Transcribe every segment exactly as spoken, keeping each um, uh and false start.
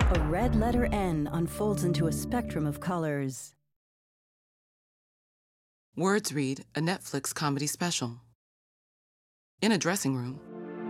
A red letter N unfolds into a spectrum of colors. Words read a Netflix comedy special. In a dressing room.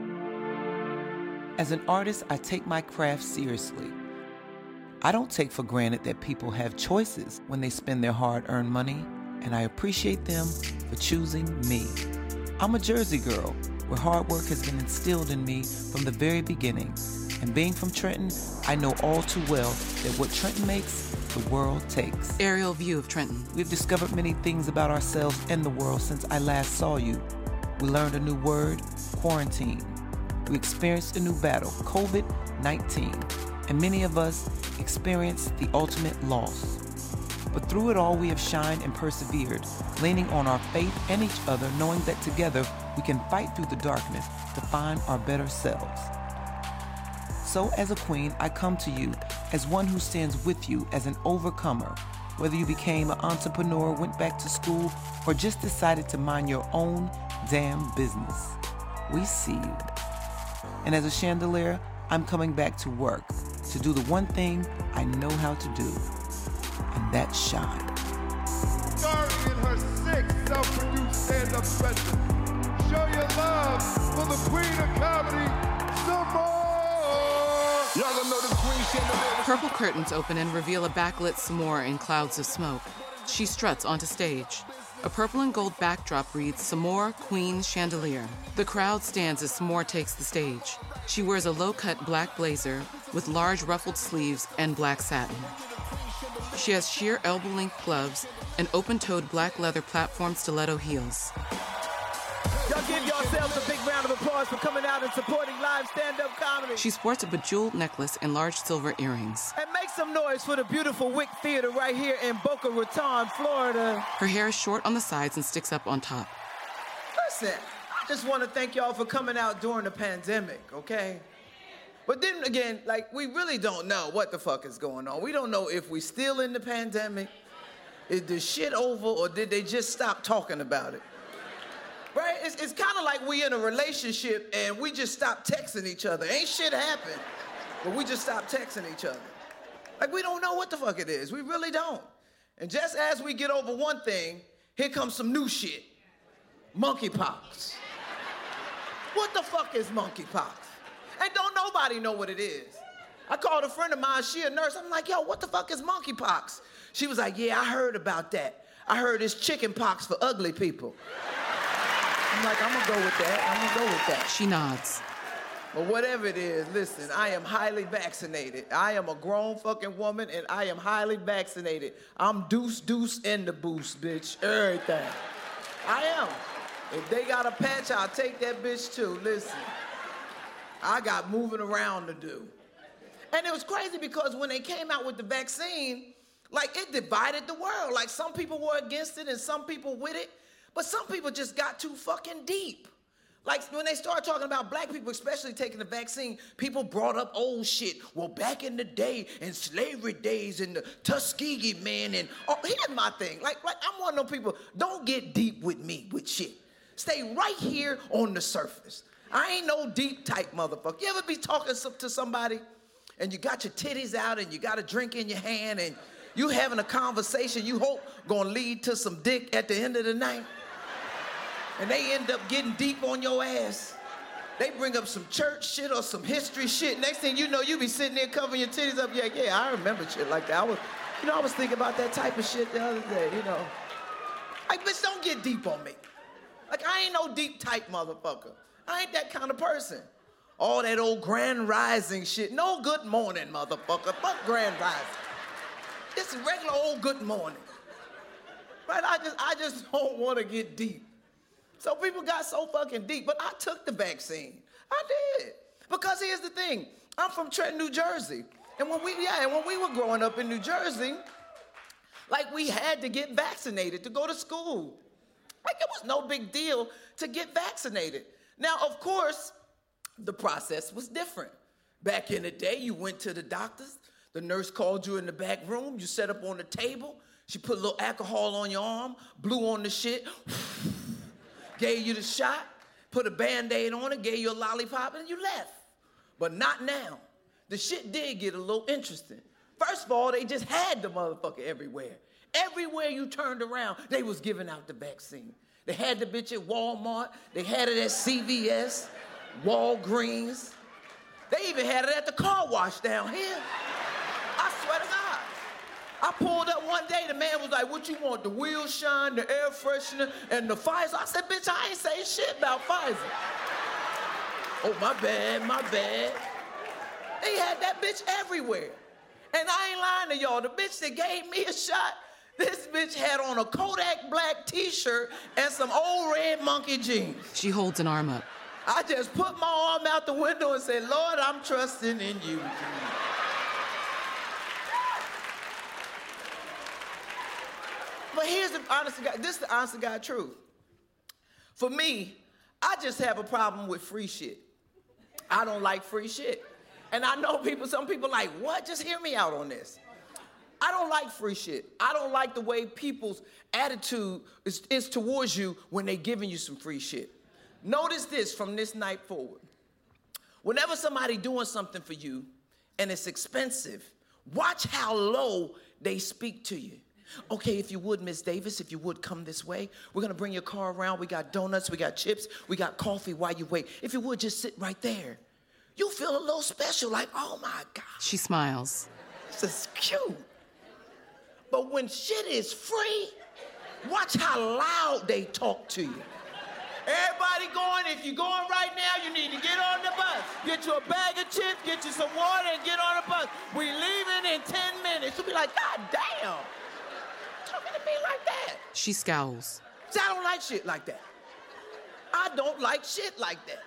As an artist, I take my craft seriously. I don't take for granted that people have choices when they spend their hard-earned money, and I appreciate them for choosing me. I'm a Jersey girl, where hard work has been instilled in me from the very beginning. And being from Trenton, I know all too well that what Trenton makes, the world takes. Aerial view of Trenton. We've discovered many things about ourselves and the world since I last saw you. We learned a new word, quarantine. We experienced a new battle, covid nineteen. And many of us experienced the ultimate loss. But through it all, we have shined and persevered, leaning on our faith and each other, knowing that together we can fight through the darkness to find our better selves. So as a queen, I come to you as one who stands with you as an overcomer, whether you became an entrepreneur, went back to school, or just decided to mind your own damn business. We see you. And as a chandelier, I'm coming back to work, to do the one thing I know how to do, and that's shine. Starring in her sixth self-produced stand-up special, show your love for the queen of comedy, Sommore! Y'all gonna know the queen chandelier. Purple curtains open and reveal a backlit Sommore in clouds of smoke. She struts onto stage. A purple and gold backdrop reads Sommore Queen Chandelier. The crowd stands as Sommore takes the stage. She wears a low-cut black blazer with large ruffled sleeves and black satin. She has sheer elbow-length gloves and open-toed black leather platform stiletto heels. Y'all give yourselves a big round of applause for coming out and supporting live stand-up comedy. She sports a bejeweled necklace and large silver earrings. And make some noise for the beautiful Wick Theater right here in Boca Raton, Florida. Her hair is short on the sides and sticks up on top. Listen, I just want to thank y'all for coming out during the pandemic, okay? But then again, like, we really don't know what the fuck is going on. We don't know if we still in the pandemic, is the shit over, or did they just stop talking about it? Right? It's, it's kind of like we in a relationship and we just stopped texting each other. Ain't shit happened, but we just stopped texting each other. Like, we don't know what the fuck it is. We really don't. And just as we get over one thing, here comes some new shit. Monkeypox. What the fuck is monkeypox? And don't nobody know what it is. I called a friend of mine, she a nurse. I'm like, yo, what the fuck is monkeypox? She was like, yeah, I heard about that. I heard it's chicken pox for ugly people. I'm like, I'm gonna go with that, I'm gonna go with that. She nods. But whatever it is, listen, I am highly vaccinated. I am a grown fucking woman and I am highly vaccinated. I'm deuce deuce in the boost, bitch, everything. I am. If they got a patch, I'll take that bitch too, listen. I got moving around to do. And it was crazy because when they came out with the vaccine, like, it divided the world. Like, some people were against it and some people with it. But some people just got too fucking deep. Like, when they started talking about black people, especially taking the vaccine, people brought up old shit. Well, back in the day, in slavery days, and the Tuskegee man, and oh, here's my thing. Like, like, I'm one of those people, don't get deep with me with shit. Stay right here on the surface. I ain't no deep type motherfucker. You ever be talking to somebody, and you got your titties out, and you got a drink in your hand, and you having a conversation you hope gonna lead to some dick at the end of the night? And they end up getting deep on your ass. They bring up some church shit or some history shit. Next thing you know, you be sitting there covering your titties up. Yeah, yeah, I remember shit like that. I was, you know, I was thinking about that type of shit the other day, you know. Like, bitch, don't get deep on me. Like, I ain't no deep type motherfucker. I ain't that kind of person. All that old Grand Rising shit. No good morning, motherfucker. Fuck Grand Rising. This is regular old good morning. Right? I just, I just don't want to get deep. So people got so fucking deep, but I took the vaccine. I did. Because here's the thing, I'm from Trenton, New Jersey. And when we, yeah, and when we were growing up in New Jersey, like, we had to get vaccinated to go to school. Like, it was no big deal to get vaccinated. Now, of course, the process was different. Back in the day, you went to the doctors, the nurse called you in the back room, you sat up on the table, she put a little alcohol on your arm, blew on the shit, gave you the shot, put a Band-Aid on it, gave you a lollipop, and you left. But not now. the shit did get a little interesting. First of all, they just had the motherfucker everywhere. Everywhere you turned around, they was giving out the vaccine. They had the bitch at Walmart. They had it at C V S, Walgreens. They even had it at the car wash down here. I swear to God. I pulled up one day, the man was like, what you want, the wheel shine, the air freshener, and the Pfizer? I said, bitch, I ain't saying shit about Pfizer. Oh, my bad, my bad. They had that bitch everywhere. And I ain't lying to y'all, the bitch that gave me a shot, this bitch had on a Kodak black t-shirt and some old red monkey jeans. She holds an arm up. I just put my arm out the window and said, Lord, I'm trusting in you. But here's the honest to God, this is the honest to God truth. For me, I just have a problem with free shit. I don't like free shit. And I know people, some people like, what? Just hear me out on this. I don't like free shit. I don't like the way people's attitude is, is towards you when they're giving you some free shit. Notice this from this night forward. Whenever somebody doing something for you and it's expensive, watch how low they speak to you. Okay, if you would, Miss Davis, if you would come this way, we're gonna bring your car around. We got donuts, we got chips, we got coffee while you wait. If you would, just sit right there. You feel a little special, like, oh my God. She smiles. This is cute. But when shit is free, watch how loud they talk to you. Everybody going, if you're going right now, you need to get on the bus. Get you a bag of chips, get you some water, and get on the bus. We leaving in ten minutes. You'll be like, God damn. Talking to me like that. She scowls. See, I don't like shit like that. I don't like shit like that.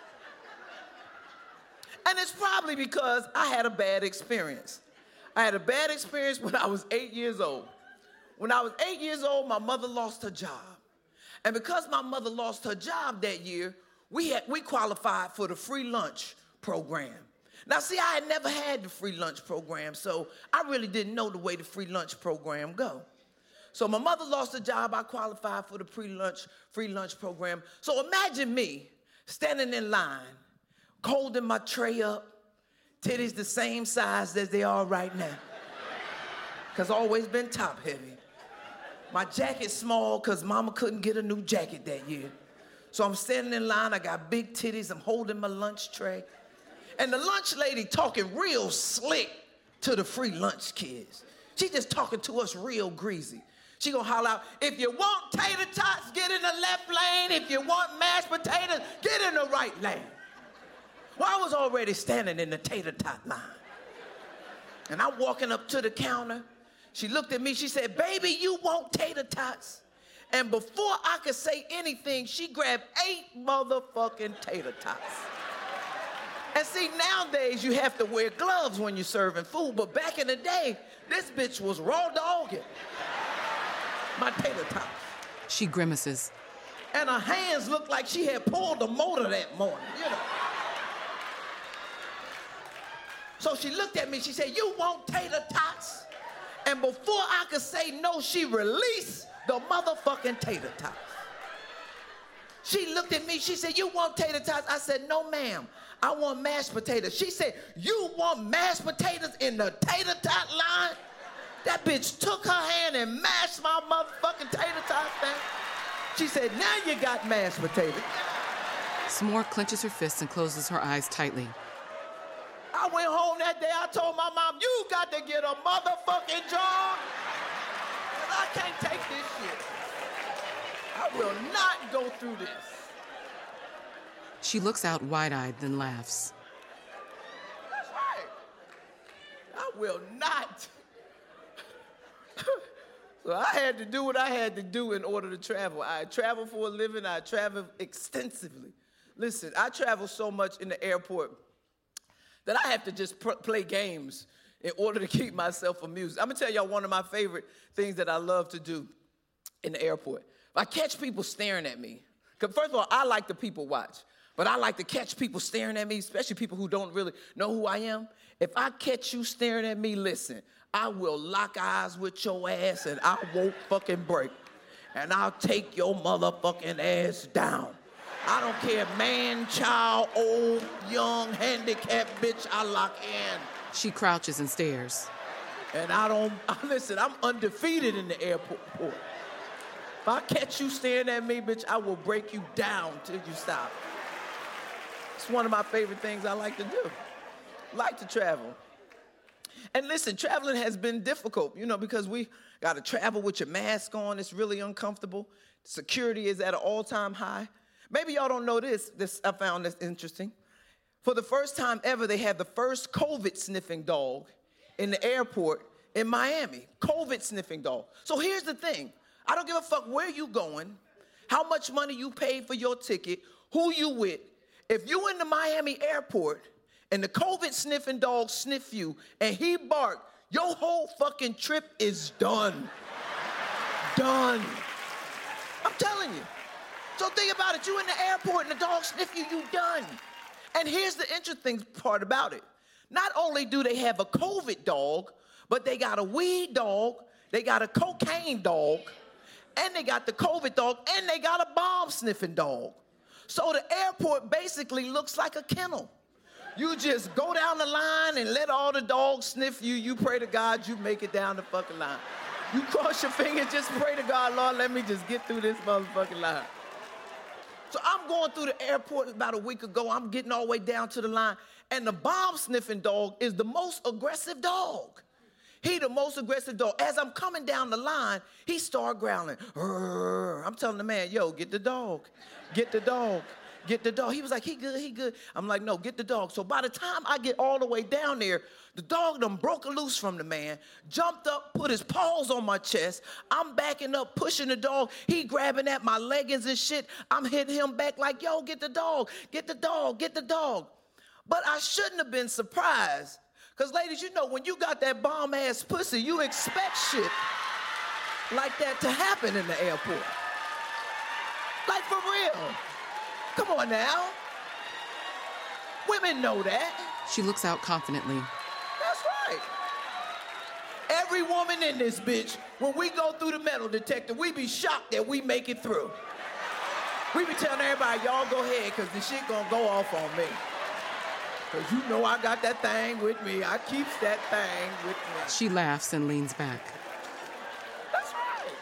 And it's probably because I had a bad experience. I had a bad experience when I was eight years old. When I was eight years old, my mother lost her job. And because my mother lost her job that year, we had we qualified for the free lunch program. Now, see, I had never had the free lunch program, so I really didn't know the way the free lunch program go. So my mother lost her job, I qualified for the pre-lunch, free lunch program. So imagine me standing in line, holding my tray up, titties the same size as they are right now. Cause I've always been top heavy. My jacket small cause mama couldn't get a new jacket that year. So I'm standing in line, I got big titties, I'm holding my lunch tray. And the lunch lady talking real slick to the free lunch kids. She just talking to us real greasy. She gonna holler out, if you want tater tots, get in the left lane. If you want mashed potatoes, get in the right lane. Well, I was already standing in the tater tot line. And I'm walking up to the counter. She looked at me, she said, baby, you want tater tots? And before I could say anything, she grabbed eight motherfucking tater tots. And see, nowadays you have to wear gloves when you're serving food, but back in the day, this bitch was raw dogging my tater tots. She grimaces. And her hands looked like she had pulled the motor that morning, you know. So she looked at me, she said, you want tater tots? And before I could say no, she released the motherfucking tater tots. She looked at me, she said, you want tater tots? I said, no, ma'am, I want mashed potatoes. She said, you want mashed potatoes in the tater tot line? That bitch took her hand and mashed my motherfucking tater tots down. She said, now you got mashed potatoes. S'more clenches her fists and closes her eyes tightly. I went home that day, I told my mom, you got to get a motherfucking job. Cause I can't take this shit. I will not go through this. She looks out wide-eyed, then laughs. That's right. I will not. So I had to do what I had to do in order to travel. I travel for a living. I travel extensively. Listen, I travel so much in the airport that I have to just pr- play games in order to keep myself amused. I'm gonna tell y'all one of my favorite things that I love to do in the airport. If I catch people staring at me, because first of all, I like to people watch, but I like to catch people staring at me, especially people who don't really know who I am. If I catch you staring at me, listen, I will lock eyes with your ass and I won't fucking break. And I'll take your motherfucking ass down. I don't care, man, child, old, young, handicapped bitch, I lock in She crouches and stares. And I don't, listen, I'm undefeated in the airport. If I catch you staring at me, bitch, I will break you down till you stop. It's one of my favorite things I like to do. Like to travel. And listen, traveling has been difficult, you know, because we got to travel with your mask on. It's really uncomfortable. Security is at an all-time high. Maybe y'all don't know this. This I found this interesting. For the first time ever, they had the first COVID sniffing dog in the airport in Miami. COVID sniffing dog. So here's the thing. I don't give a fuck where you going, how much money you paid for your ticket, who you with. If you in the Miami airport and the COVID sniffing dog sniff you and he bark, your whole fucking trip is done. Done. I'm telling you. So think about it. You in the airport and the dog sniff you, you done. And here's the interesting part about it. Not only do they have a COVID dog, but they got a weed dog, they got a cocaine dog, and they got the COVID dog, and they got a bomb-sniffing dog. So the airport basically looks like a kennel. You just go down the line and let all the dogs sniff you. You pray to God you make it down the fucking line. You cross your fingers, just pray to God, Lord, let me just get through this motherfucking line. So I'm going through the airport about a week ago. I'm getting all the way down to the line, and the bomb-sniffing dog is the most aggressive dog. He the most aggressive dog. As I'm coming down the line, he start growling. Rrr. I'm telling the man, yo, get the dog. Get the dog. Get the dog. He was like, he good, he good. I'm like, no, get the dog. So by the time I get all the way down there, the dog done broke loose from the man, jumped up, put his paws on my chest. I'm backing up, pushing the dog. He grabbing at my leggings and shit. I'm hitting him back like, yo, get the dog, get the dog, get the dog. But I shouldn't have been surprised. Because, ladies, you know, when you got that bomb-ass pussy, you expect shit like that to happen in the airport. Like, for real. Come on now. Women know that. She looks out confidently. That's right. Every woman in this bitch, when we go through the metal detector, we be shocked that we make it through. We be telling everybody, y'all go ahead, because the shit gonna go off on me. Because you know I got that thing with me. I keeps that thing with me. She laughs and leans back. That's right.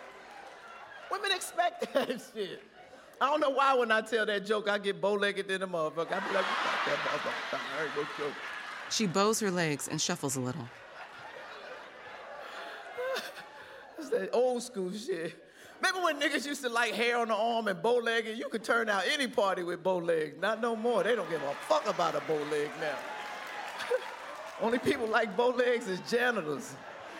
Women expect that shit. I don't know why when I tell that joke, I get bow-legged in the motherfucker. I be like, fuck that motherfucker. I heard no joke. She bows her legs and shuffles a little. That's that old school shit. Remember when niggas used to like hair on the arm and bow legged? You could turn out any party with bow legs. Not no more. They don't give a fuck about a bow leg now. Only people like bow legs is janitors.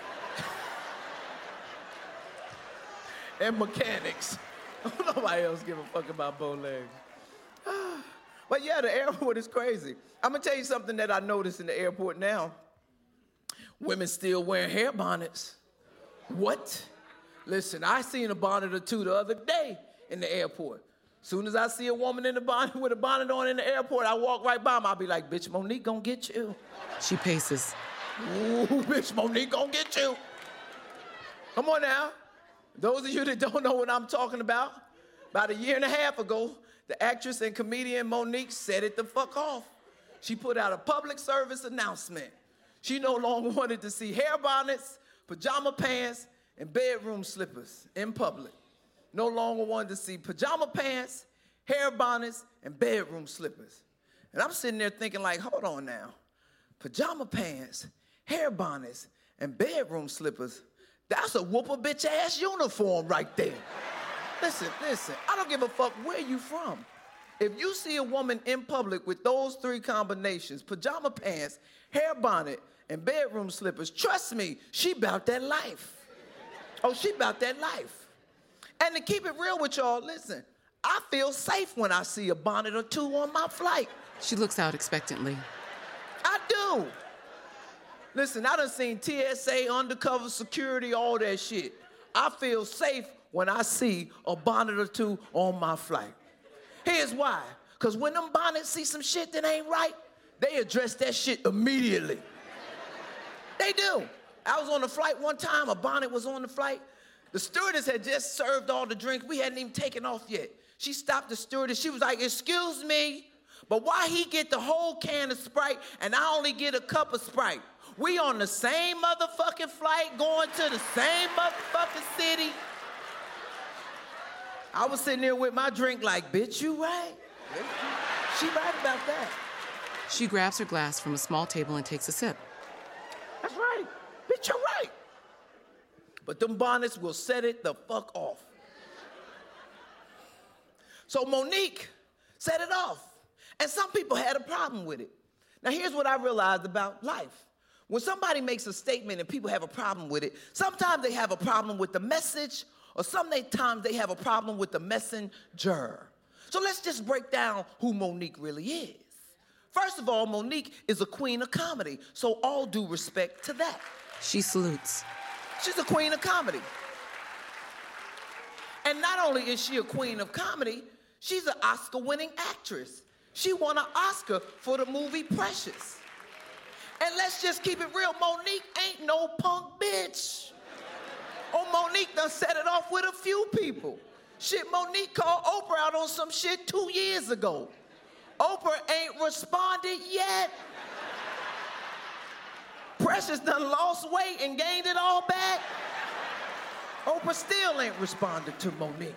And mechanics. Nobody else give a fuck about bow legs. But yeah, the airport is crazy. I'm gonna tell you something that I noticed in the airport now. Women still wearing hair bonnets. What? Listen, I seen a bonnet or two the other day in the airport. Soon as I see a woman in the bonnet with a bonnet on in the airport, I walk right by them. I'll be like, bitch, Monique gonna get you. She paces. Ooh, bitch, Monique gonna get you. Come on now. Those of you that don't know what I'm talking about, about a year and a half ago, the actress and comedian Monique set it the fuck off. She put out a public service announcement. She no longer wanted to see hair bonnets, pajama pants, and bedroom slippers in public. No longer wanted to see pajama pants, hair bonnets, and bedroom slippers. And I'm sitting there thinking like, hold on now. Pajama pants, hair bonnets, and bedroom slippers, that's a whoop a bitch ass uniform right there. Listen, listen, I don't give a fuck where you from. If you see a woman in public with those three combinations, pajama pants, hair bonnet, and bedroom slippers, trust me, she about that life. Oh, she about that life. And to keep it real with y'all, listen, I feel safe when I see a bonnet or two on my flight. She looks out expectantly. I do. Listen, I done seen T S A, undercover security, all that shit. I feel safe when I see a bonnet or two on my flight. Here's why. Because when them bonnets see some shit that ain't right, they address that shit immediately. They do. I was on a flight one time, a bonnet was on the flight. The stewardess had just served all the drinks. We hadn't even taken off yet. She stopped the stewardess. She was like, excuse me, But why he get the whole can of Sprite and I only get a cup of Sprite? We on the same motherfucking flight going to the same motherfucking city. I was sitting there with my drink like, bitch, you right. She right about that. She grabs her glass from a small table and takes a sip. That's right. Bitch, you're right. But them bonnets will set it the fuck off. So Monique set it off. And some people had a problem with it. Now here's what I realized about life. When somebody makes a statement and people have a problem with it, sometimes they have a problem with the message, or sometimes they have a problem with the messenger. So let's just break down who Monique really is. First of all, Monique is a queen of comedy, so all due respect to that. She salutes. She's a queen of comedy. And not only is she a queen of comedy, she's an Oscar-winning actress. She won an Oscar for the movie Precious. And let's just keep it real, Monique ain't no punk bitch. Oh, Monique done set it off with a few people. Shit, Monique called Oprah out on some shit two years ago. Oprah ain't responded yet. Precious done lost weight and gained it all back. Oprah still ain't responded to Monique.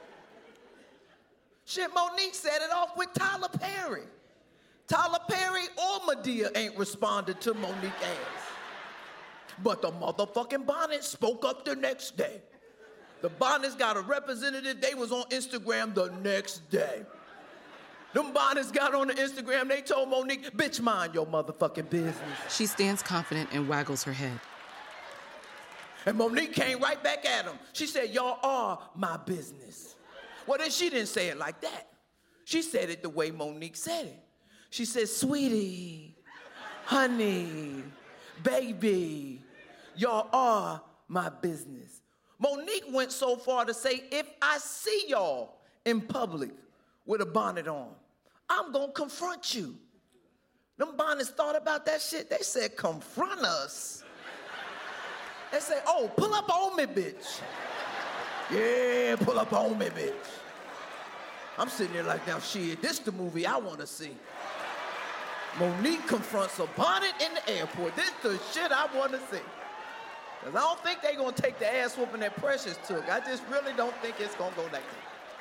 Shit, Monique set it off with Tyler Perry. Tyler Perry or Madea ain't responded to Monique ass. But the motherfucking Bonnet spoke up the next day. The Bonnets got a representative, they was on Instagram the next day. Them Bonnets got on the Instagram, they told Monique, bitch, mind your motherfucking business. She stands confident and waggles her head. And Monique came right back at him. She said, y'all are my business. Well, then she didn't say it like that. She said it the way Monique said it. She said, sweetie, honey, baby, y'all are my business. Monique went so far to say, if I see y'all in public with a bonnet on, I'm gonna confront you. Them Bonnets thought about that shit. They said, confront us. They said, oh, pull up on me, bitch. Yeah, pull up on me, bitch. I'm sitting there like, now shit, this the movie I wanna see. Monique confronts a bonnet in the airport. This the shit I wanna see. Cause I don't think they gonna take the ass whooping that Precious took. I just really don't think it's gonna go like that.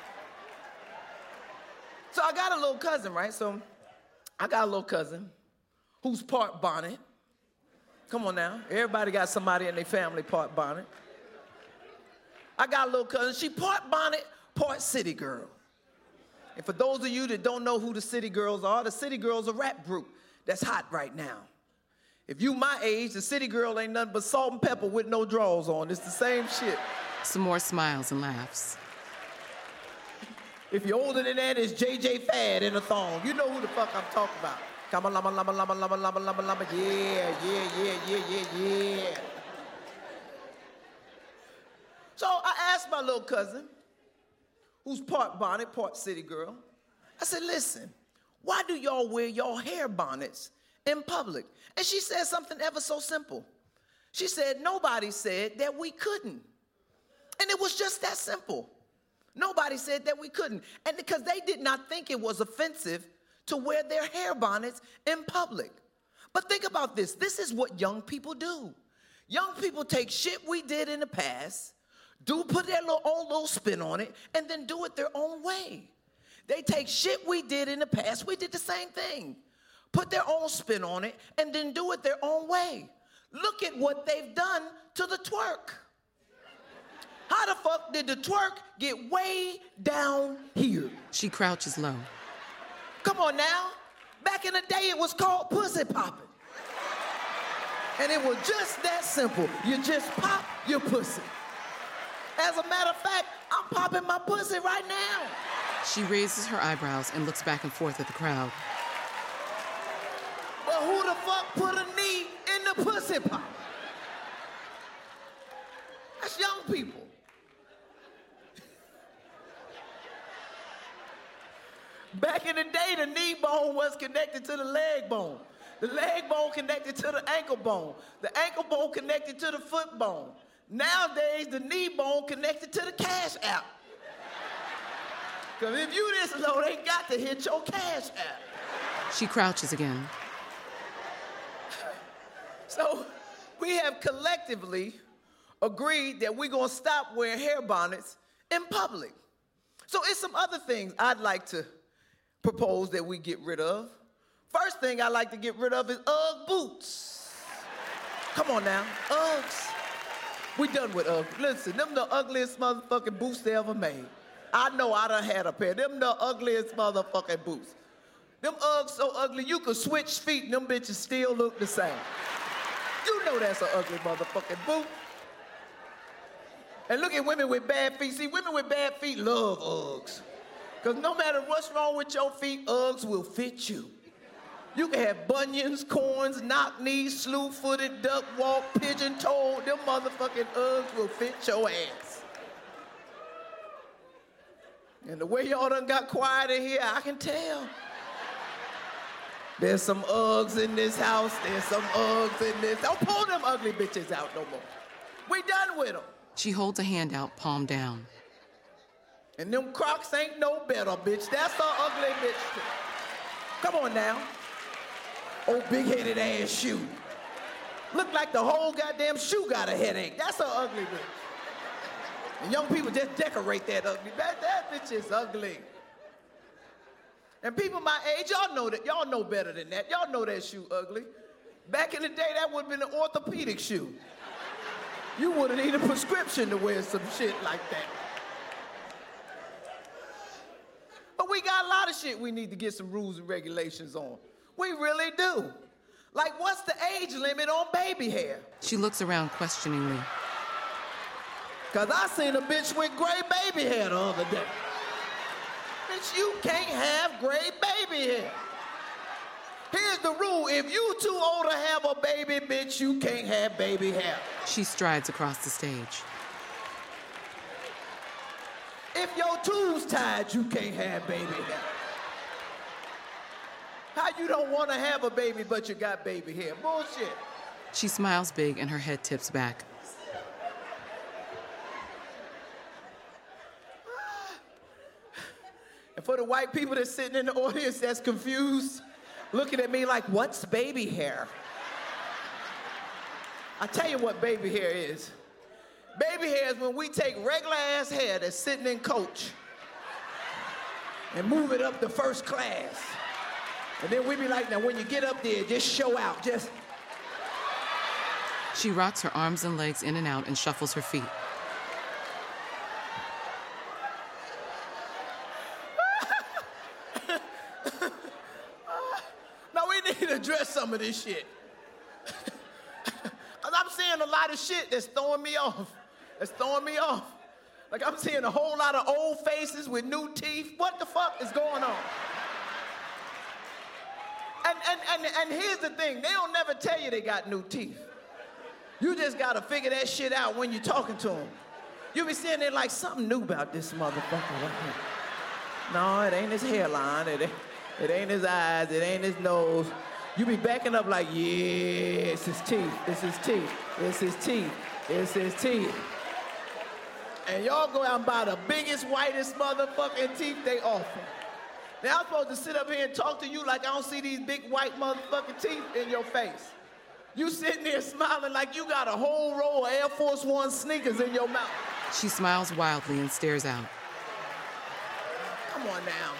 So I got a little cousin, right? So I got a little cousin who's part bonnet. Come on now. Everybody got somebody in their family part bonnet. I got a little cousin. She part bonnet, part city girl. And for those of you that don't know who the City Girls are, the City Girls are a rap group that's hot right now. If you my age, the City Girl ain't nothing but salt and pepper with no drawers on. It's the same shit. Samore smiles and laughs. If you're older than that, it's J J Fad in a thong. You know who the fuck I'm talking about. Come on, lama, lama, lama, lama, lama, lama, lama. Yeah, yeah, yeah, yeah, yeah, yeah. So I asked my little cousin, who's part bonnet, part city girl. I said, listen, why do y'all wear y'all hair bonnets in public? And she said something ever so simple. She said, nobody said that we couldn't. And it was just that simple. Nobody said that we couldn't. And because they did not think it was offensive to wear their hair bonnets in public. But think about this. This is what young people do. Young people take shit we did in the past, do put their little, own little spin on it, and then do it their own way. They take shit we did in the past, we did the same thing, put their own spin on it, and then do it their own way. Look at what they've done to the twerk. How the fuck did the twerk get way down here? She crouches low. Come on now. Back in the day, it was called pussy popping. And it was just that simple. You just pop your pussy. As a matter of fact, I'm popping my pussy right now. She raises her eyebrows and looks back and forth at the crowd. But who the fuck put a knee in the pussy pop? That's young people. Back in the day, the knee bone was connected to the leg bone. The leg bone connected to the ankle bone. The ankle bone connected to the foot bone. Nowadays, the knee bone connected to the Cash App. Because if you this low, they got to hit your Cash App. She crouches again. So we have collectively agreed that we're gonna stop wearing hair bonnets in public. So it's some other things I'd like to propose that we get rid of. First thing I'd like to get rid of is Ugg boots. Come on now, Uggs. We done with Uggs. Listen, them the ugliest motherfucking boots they ever made. I know I done had a pair. Them the ugliest motherfucking boots. Them Uggs so ugly, you could switch feet and them bitches still look the same. You know that's an ugly motherfucking boot. And look at women with bad feet. See, women with bad feet love Uggs. Because no matter what's wrong with your feet, Uggs will fit you. You can have bunions, corns, knock knees, slew-footed, duck walk, pigeon-toed. Them motherfucking Uggs will fit your ass. And the way y'all done got quiet in here, I can tell. There's some Uggs in this house. There's some Uggs in this. Don't pull them ugly bitches out no more. We done with them. She holds a hand out, palm down. And them Crocs ain't no better, bitch. That's an ugly bitch, too. Come on now. Old big-headed ass shoe. Look like the whole goddamn shoe got a headache. That's an ugly bitch. And young people just decorate that ugly. That, that bitch is ugly. And people my age, y'all know that. Y'all know better than that. Y'all know that shoe ugly. Back in the day, that would have been an orthopedic shoe. You would have needed a prescription to wear some shit like that. But we got a lot of shit we need to get some rules and regulations on. We really do. Like, what's the age limit on baby hair? She looks around questioningly. Because I seen a bitch with gray baby hair the other day. Bitch, you can't have gray baby hair. Here's the rule. If you too old to have a baby, bitch, you can't have baby hair. She strides across the stage. If your tubes tied, you can't have baby hair. How you don't want to have a baby, but you got baby hair? Bullshit. She smiles big and her head tips back. And for the white people that's sitting in the audience that's confused, looking at me like, what's baby hair? I tell you what baby hair is. Baby hair is when we take regular ass hair that's sitting in coach and move it up to first class. And then we be like, now when you get up there, just show out, just. She rocks her arms and legs in and out and shuffles her feet. Now we need to address some of this shit. Cause I'm seeing a lot of shit that's throwing me off. That's throwing me off. Like I'm seeing a whole lot of old faces with new teeth. What the fuck is going on? And, and, and, and here's the thing, they don't never tell you they got new teeth. You just gotta figure that shit out when you're talking to them. You be sitting there like something new about this motherfucker right here. No, it ain't his hairline, it ain't, it ain't his eyes, it ain't his nose. You be backing up like, yeah, it's his teeth, it's his teeth, it's his teeth, it's his teeth. And y'all go out and buy the biggest, whitest motherfucking teeth they offer. Now I'm supposed to sit up here and talk to you like I don't see these big white motherfucking teeth in your face. You sitting there smiling like you got a whole row of Air Force One sneakers in your mouth. She smiles wildly and stares out. Come on now.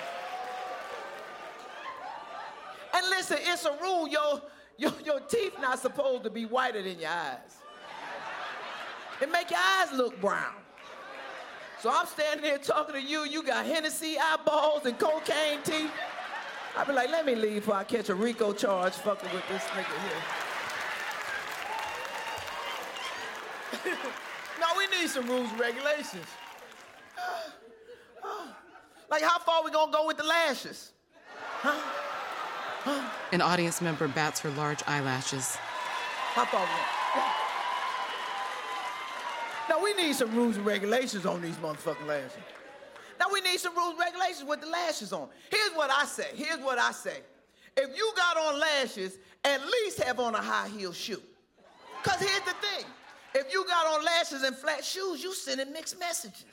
And listen, it's a rule, your, your, your teeth not supposed to be whiter than your eyes. It make your eyes look brown. So I'm standing there talking to you, you got Hennessy eyeballs and cocaine teeth. I be like, let me leave before I catch a RICO charge fucking with this nigga here. No, we need some rules and regulations. Like, how far we gonna go with the lashes? Huh? Huh? An audience member bats her large eyelashes. How far we gonna? Now, we need some rules and regulations on these motherfucking lashes. Now, we need some rules and regulations with the lashes on. Here's what I say. Here's what I say. If you got on lashes, at least have on a high heel shoe. Because here's the thing. If you got on lashes and flat shoes, you sending mixed messages.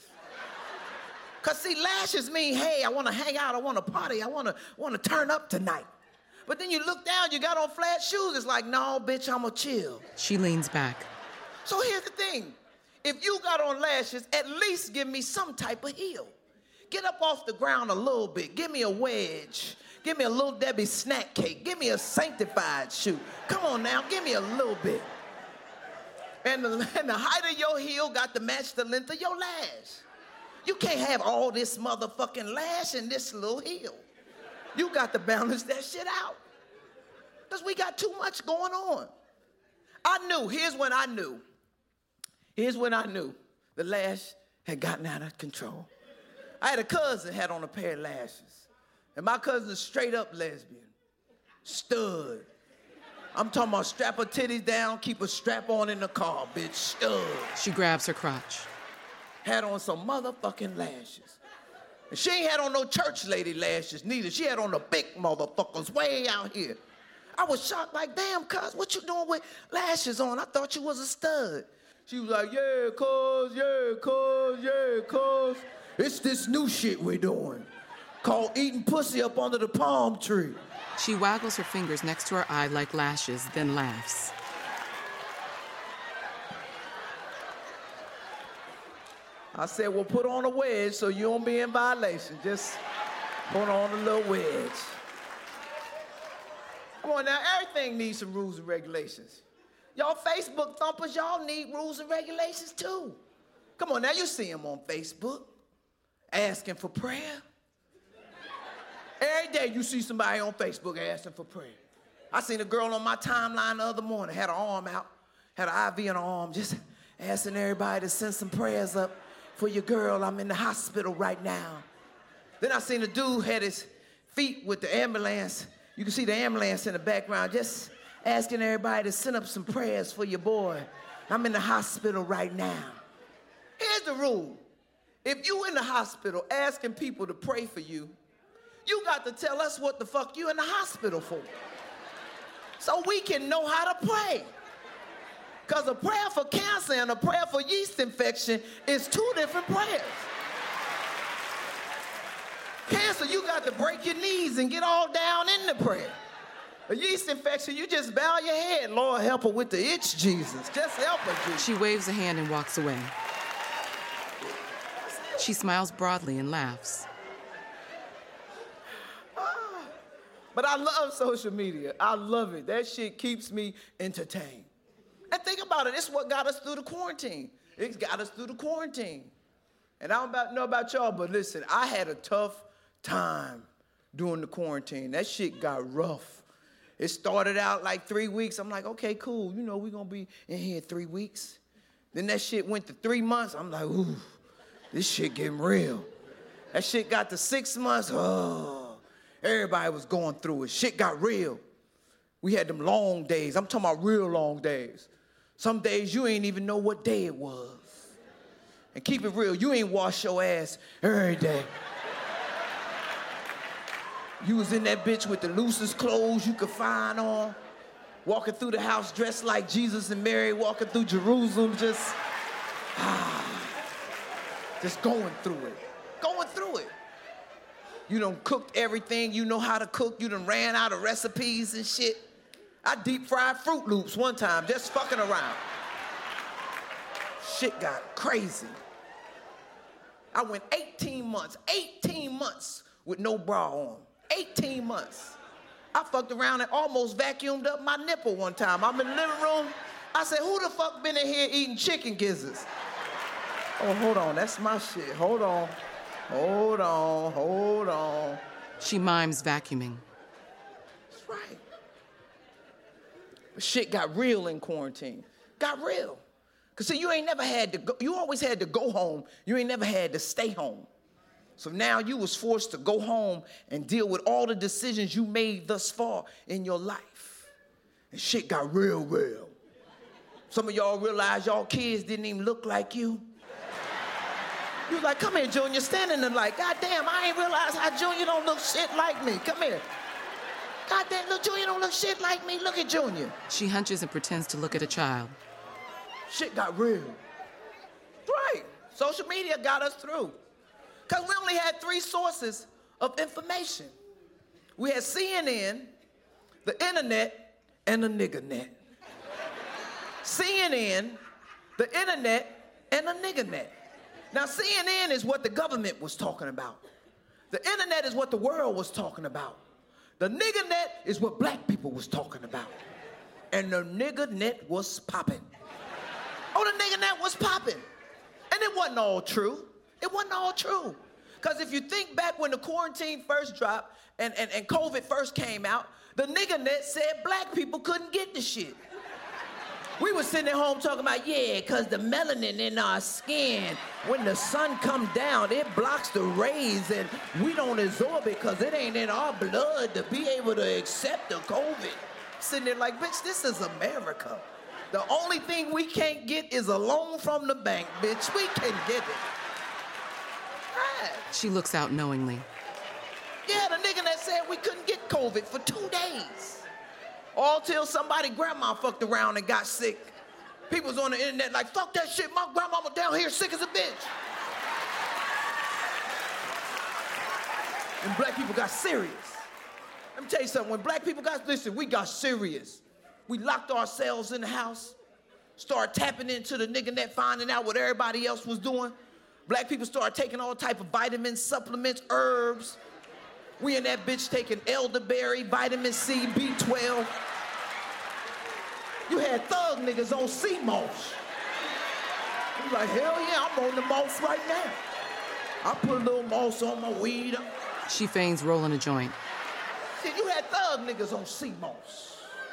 Because, see, lashes mean, hey, I want to hang out, I want to party, I want to want to turn up tonight. But then you look down, you got on flat shoes. It's like, no, bitch, I'ma chill. She leans back. So here's the thing. If you got on lashes, at least give me some type of heel. Get up off the ground a little bit. Give me a wedge. Give me a Little Debbie snack cake. Give me a sanctified shoe. Come on now, give me a little bit. And the, and the height of your heel got to match the length of your lash. You can't have all this motherfucking lash and this little heel. You got to balance that shit out. Because we got too much going on. I knew, here's when I knew. Here's when I knew the lash had gotten out of control. I had a cousin had on a pair of lashes. And my cousin's straight up lesbian. Stud. I'm talking about strap her titties down, keep a strap on in the car, bitch. Stud. She grabs her crotch. Had on some motherfucking lashes. And she ain't had on no church lady lashes neither. She had on the big motherfuckers way out here. I was shocked like, damn, cuz, what you doing with lashes on? I thought you was a stud. She was like, yeah, cuz, yeah, cuz, yeah, cuz. It's this new shit we're doing called eating pussy up under the palm tree. She waggles her fingers next to her eye like lashes, then laughs. I said, well, put on a wedge so you don't be in violation. Just put on a little wedge. Come on now, everything needs some rules and regulations. Y'all Facebook thumpers, y'all need rules and regulations too. Come on now, you see them on Facebook asking for prayer. Every day you see somebody on Facebook asking for prayer. I seen a girl on my timeline the other morning, had her arm out, had an I V in her arm, just asking everybody to send some prayers up for your girl. I'm in the hospital right now. Then I seen a dude had his feet with the ambulance. You can see the ambulance in the background, just asking everybody to send up some prayers for your boy. I'm in the hospital right now. Here's the rule. If you in the hospital asking people to pray for you, you got to tell us what the fuck you in the hospital for. So we can know how to pray. Because a prayer for cancer and a prayer for yeast infection is two different prayers. Cancer, you got to break your knees and get all down in the prayer. A yeast infection, you just bow your head. Lord, help her with the itch, Jesus. Just help her, Jesus. She waves a hand and walks away. She smiles broadly and laughs. But I love social media. I love it. That shit keeps me entertained. And think about it. It's what got us through the quarantine. It's got us through the quarantine. And I don't about, know about y'all, but listen, I had a tough time during the quarantine. That shit got rough. It started out like three weeks. I'm like, okay, cool. You know, we're going to be in here three weeks. Then that shit went to three months. I'm like, ooh, this shit getting real. That shit got to six months. Oh. Everybody was going through it. Shit got real. We had them long days. I'm talking about real long days. Some days you ain't even know what day it was. And keep it real, you ain't wash your ass every day. You was in that bitch with the loosest clothes you could find on, walking through the house dressed like Jesus and Mary, walking through Jerusalem, just, ah, just going through it, going through it. You done cooked everything you know how to cook. You done ran out of recipes and shit. I deep fried Fruit Loops one time, just fucking around. Shit got crazy. I went eighteen months, eighteen months with no bra on. eighteen months. I fucked around and almost vacuumed up my nipple one time. I'm in the living room. I said, who the fuck been in here eating chicken gizzards? Oh, hold on, that's my shit. Hold on. Hold on, hold on. She mimes vacuuming. That's right. But shit got real in quarantine. Got real. Because see, you ain't never had to go, you always had to go home. You ain't never had to stay home. So now you was forced to go home and deal with all the decisions you made thus far in your life. And shit got real, real. Some of y'all realize y'all kids didn't even look like you. You was like, come here, Junior, standing there like, God damn, I ain't realized how Junior don't look shit like me. Come here. God damn, look, Junior don't look shit like me. Look at Junior. She hunches and pretends to look at a child. Shit got real. Right. Social media got us through. Because we only had three sources of information. We had C N N, the internet, and the nigger net. C N N, the internet, and the nigger net. Now, C N N is what the government was talking about. The internet is what the world was talking about. The nigger net is what black people was talking about. And the nigger net was popping. Oh, the nigger net was popping. And it wasn't all true. It wasn't all true. Because if you think back when the quarantine first dropped and, and, and COVID first came out, the nigger net said black people couldn't get the shit. We were sitting at home talking about, yeah, because the melanin in our skin, when the sun comes down, it blocks the rays and we don't absorb it because it ain't in our blood to be able to accept the COVID. Sitting there like, bitch, this is America. The only thing we can't get is a loan from the bank, bitch. We can get it. Right. She looks out knowingly. Yeah, the nigga that said we couldn't get COVID for two days. All till somebody grandma fucked around and got sick. People was on the internet like, fuck that shit, my grandmama down here sick as a bitch. And black people got serious. Let me tell you something, when black people got, listen, we got serious. We locked ourselves in the house, started tapping into the nigger net, finding out what everybody else was doing. Black people started taking all type of vitamins, supplements, herbs. We in that bitch taking elderberry, vitamin C, B twelve. You had thug niggas on sea moss. You like, hell yeah, I'm on the moss right now. I put a little moss on my weed. She feigns rolling a joint. See, you had thug niggas on sea moss.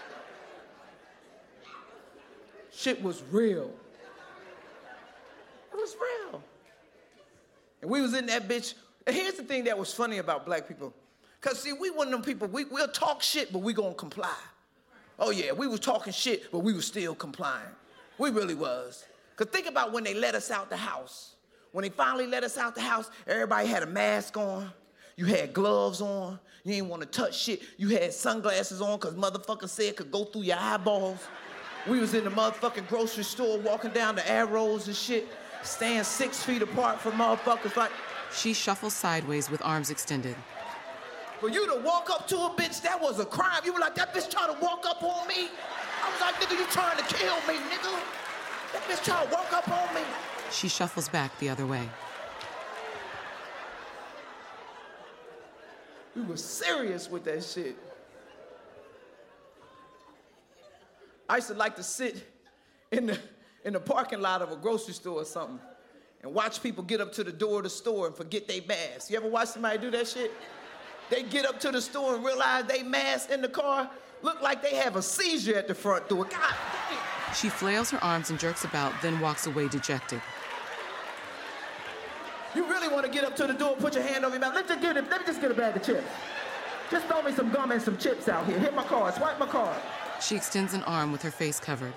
Shit was real. It was real. And we was in that bitch. And here's the thing that was funny about black people. Because, see, we one of them people, we, we'll talk shit, but we gonna comply. Oh, yeah, we was talking shit, but we was still complying. We really was. Because think about when they let us out the house. When they finally let us out the house, everybody had a mask on. You had gloves on. You didn't want to touch shit. You had sunglasses on because motherfuckers said it could go through your eyeballs. We was in the motherfucking grocery store walking down the arrows and shit, staying six feet apart from motherfuckers like... She shuffles sideways with arms extended. For you to walk up to a bitch, that was a crime. You were like, that bitch trying to walk up on me? I was like, nigga, you trying to kill me, nigga. That bitch trying to walk up on me. She shuffles back the other way. We were serious with that shit. I used to like to sit in the, in the parking lot of a grocery store or something and watch people get up to the door of the store and forget they mask. You ever watch somebody do that shit? They get up to the store and realize they mask in the car, look like they have a seizure at the front door. God damn. She flails her arms and jerks about, then walks away dejected. You really want to get up to the door and put your hand over your mouth? Let me just get, it, let me just get a bag of chips. Just throw me some gum and some chips out here. Hit my card, swipe my card. She extends an arm with her face covered.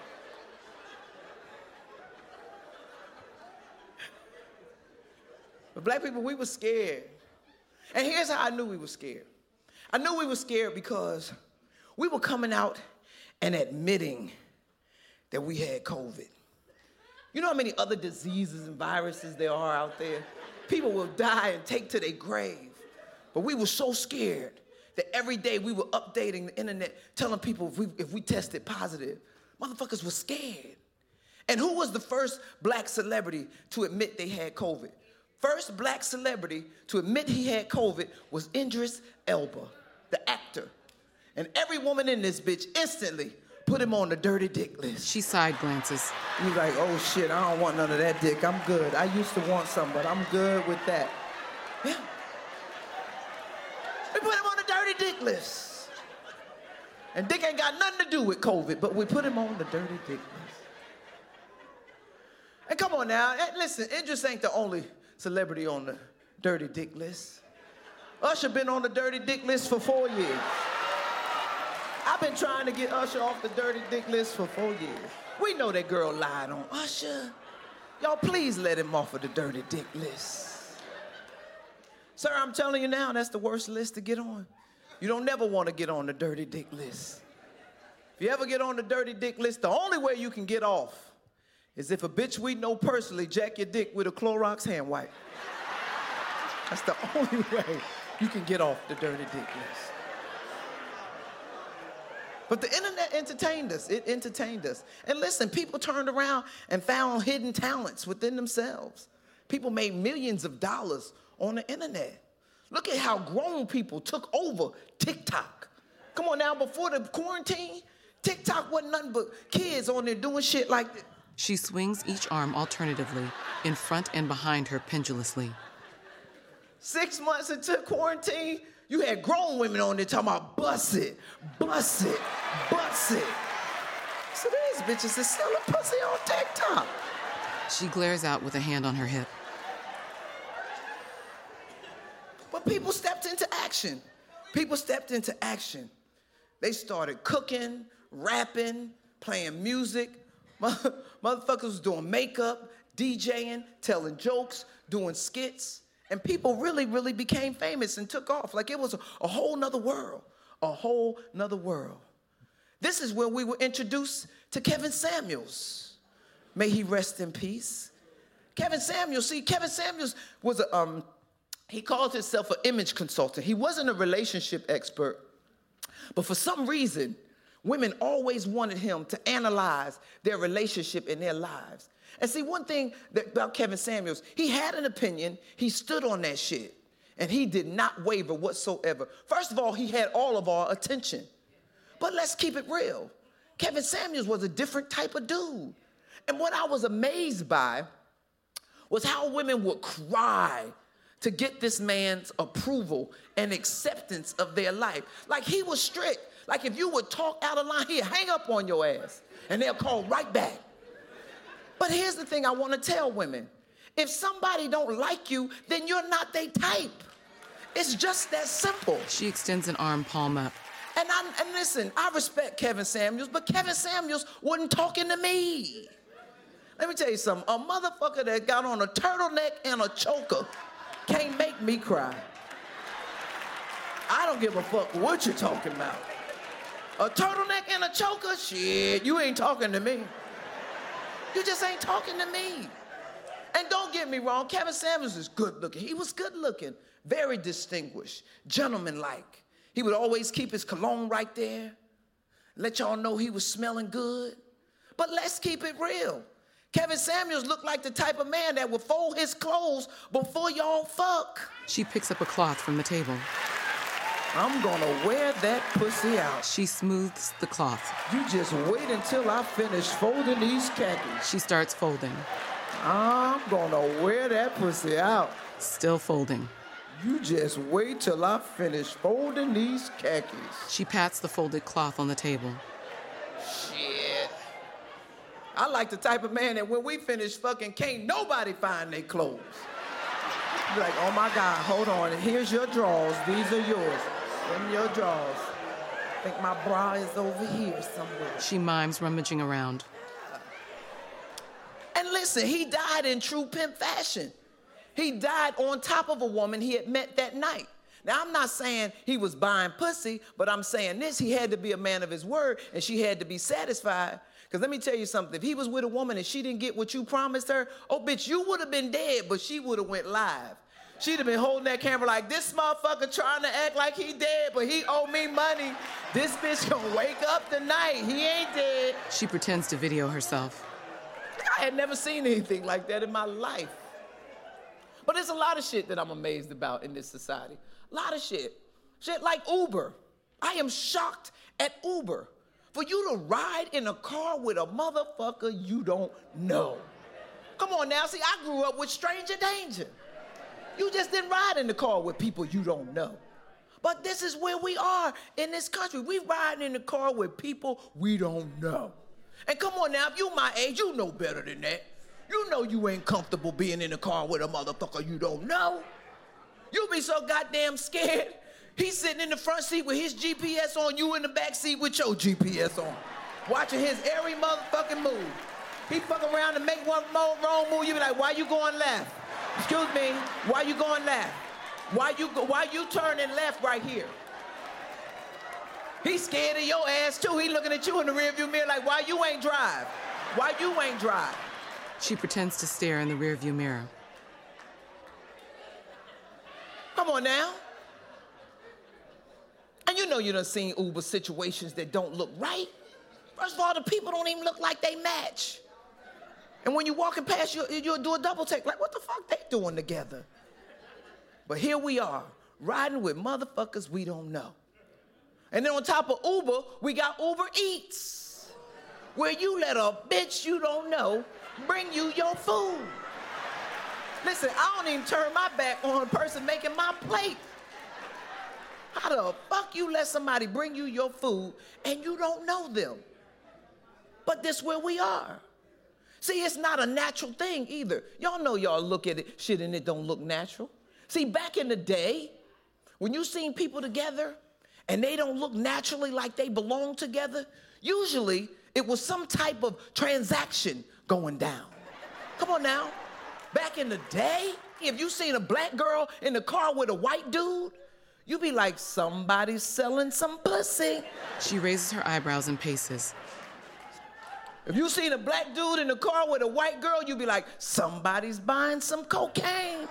But black people, we were scared. And here's how I knew we were scared. I knew we were scared because we were coming out and admitting that we had COVID. You know how many other diseases and viruses there are out there? People will die and take to their grave. But we were so scared that every day we were updating the internet, telling people if we, if we tested positive. Motherfuckers were scared. And who was the first black celebrity to admit they had COVID? First black celebrity to admit he had COVID was Idris Elba, the actor. And every woman in this bitch instantly put him on the dirty dick list. She side glances. He's like, oh shit, I don't want none of that dick. I'm good. I used to want some, but I'm good with that. Yeah. We put him on the dirty dick list. And dick ain't got nothing to do with COVID, but we put him on the dirty dick list. And come on now, listen, Idris ain't the only celebrity on the dirty dick list. Usher been on the dirty dick list for four years. I've been trying to get Usher off the dirty dick list for four years. We know that girl lied on Usher. Y'all please let him off of the dirty dick list. Sir, I'm telling you now, that's the worst list to get on. You don't never want to get on the dirty dick list. If you ever get on the dirty dick list, the only way you can get off is if a bitch we know personally jack your dick with a Clorox hand wipe. That's the only way you can get off the dirty dick list. But the internet entertained us. It entertained us. And listen, people turned around and found hidden talents within themselves. People made millions of dollars on the internet. Look at how grown people took over TikTok. Come on now, before the quarantine, TikTok wasn't nothing but kids on there doing shit like this. She swings each arm alternatively, in front and behind her pendulously. Six months into quarantine, you had grown women on there talking about bust it, bust it, bust it. So these bitches is selling pussy on TikTok. She glares out with a hand on her hip. But people stepped into action. People stepped into action. They started cooking, rapping, playing music. Motherfuckers was doing makeup, DJing, telling jokes, doing skits. And people really, really became famous and took off. Like it was a, a whole nother world, a whole nother world. This is where we were introduced to Kevin Samuels. May he rest in peace. Kevin Samuels, see, Kevin Samuels was a, um, he called himself an image consultant. He wasn't a relationship expert, but for some reason, women always wanted him to analyze their relationship in their lives. And see, one thing that, about Kevin Samuels, he had an opinion, he stood on that shit, and he did not waver whatsoever. First of all, he had all of our attention. But let's keep it real. Kevin Samuels was a different type of dude. And what I was amazed by was how women would cry to get this man's approval and acceptance of their life. Like he was strict. Like if you would talk out of line, he'd hang up on your ass, and they'll call right back. But here's the thing I want to tell women. If somebody don't like you, then you're not their type. It's just that simple. She extends an arm, palm up. And, I, and listen, I respect Kevin Samuels, but Kevin Samuels wasn't talking to me. Let me tell you something. A motherfucker that got on a turtleneck and a choker can't make me cry. I don't give a fuck what you're talking about. A turtleneck and a choker? Shit, you ain't talking to me. You just ain't talking to me. And don't get me wrong, Kevin Samuels is good looking. He was good looking, very distinguished, gentleman-like. He would always keep his cologne right there, let y'all know he was smelling good. But let's keep it real. Kevin Samuels looked like the type of man that would fold his clothes before y'all fuck. She picks up a cloth from the table. I'm gonna wear that pussy out. She smooths the cloth. You just wait until I finish folding these khakis. She starts folding. I'm gonna wear that pussy out. Still folding. You just wait till I finish folding these khakis. She pats the folded cloth on the table. Shit. I like the type of man that when we finish fucking, can't nobody find their clothes. Be like, oh my God, hold on, here's your drawers, these are yours. In your drawers. I think my bra is over here somewhere. She mimes rummaging around. And listen, he died in true pimp fashion. He died on top of a woman he had met that night. Now, I'm not saying he was buying pussy, but I'm saying this, he had to be a man of his word, and she had to be satisfied. Because let me tell you something, if he was with a woman and she didn't get what you promised her, oh, bitch, you would have been dead, but she would have went live. She'd have been holding that camera like, this motherfucker trying to act like he dead, but he owe me money. This bitch gonna wake up tonight. He ain't dead. She pretends to video herself. I had never seen anything like that in my life. But there's a lot of shit that I'm amazed about in this society. A lot of shit. Shit like Uber. I am shocked at Uber. For you to ride in a car with a motherfucker you don't know. Come on now, see, I grew up with stranger danger. You just didn't ride in the car with people you don't know. But this is where we are in this country. We riding in the car with people we don't know. And come on now, if you my age, you know better than that. You know you ain't comfortable being in the car with a motherfucker you don't know. You be so goddamn scared. He's sitting in the front seat with his G P S on, you in the back seat with your G P S on. Watching his every motherfucking move. He fuck around and make one more wrong move, you be like, why you going left? Excuse me, why you going left? Why you, why you turning left right here? He's scared of your ass too. He looking at you in the rearview mirror like, why you ain't drive? Why you ain't drive? She pretends to stare in the rearview mirror. Come on now. And you know you done seen Uber situations that don't look right. First of all, the people don't even look like they match. And when you're walking past, you, you'll do a double take, like, what the fuck they doing together? But here we are, riding with motherfuckers we don't know. And then on top of Uber, we got Uber Eats, where you let a bitch you don't know bring you your food. Listen, I don't even turn my back on a person making my plate. How the fuck you let somebody bring you your food and you don't know them? But this where we are. See, it's not a natural thing either. Y'all know y'all look at it, shit, and it don't look natural. See, back in the day, when you seen people together and they don't look naturally like they belong together, usually it was some type of transaction going down. Come on now. Back in the day, if you seen a black girl in the car with a white dude, you be like, somebody's selling some pussy. She raises her eyebrows and paces. If you seen a black dude in the car with a white girl, you be like, somebody's buying some cocaine.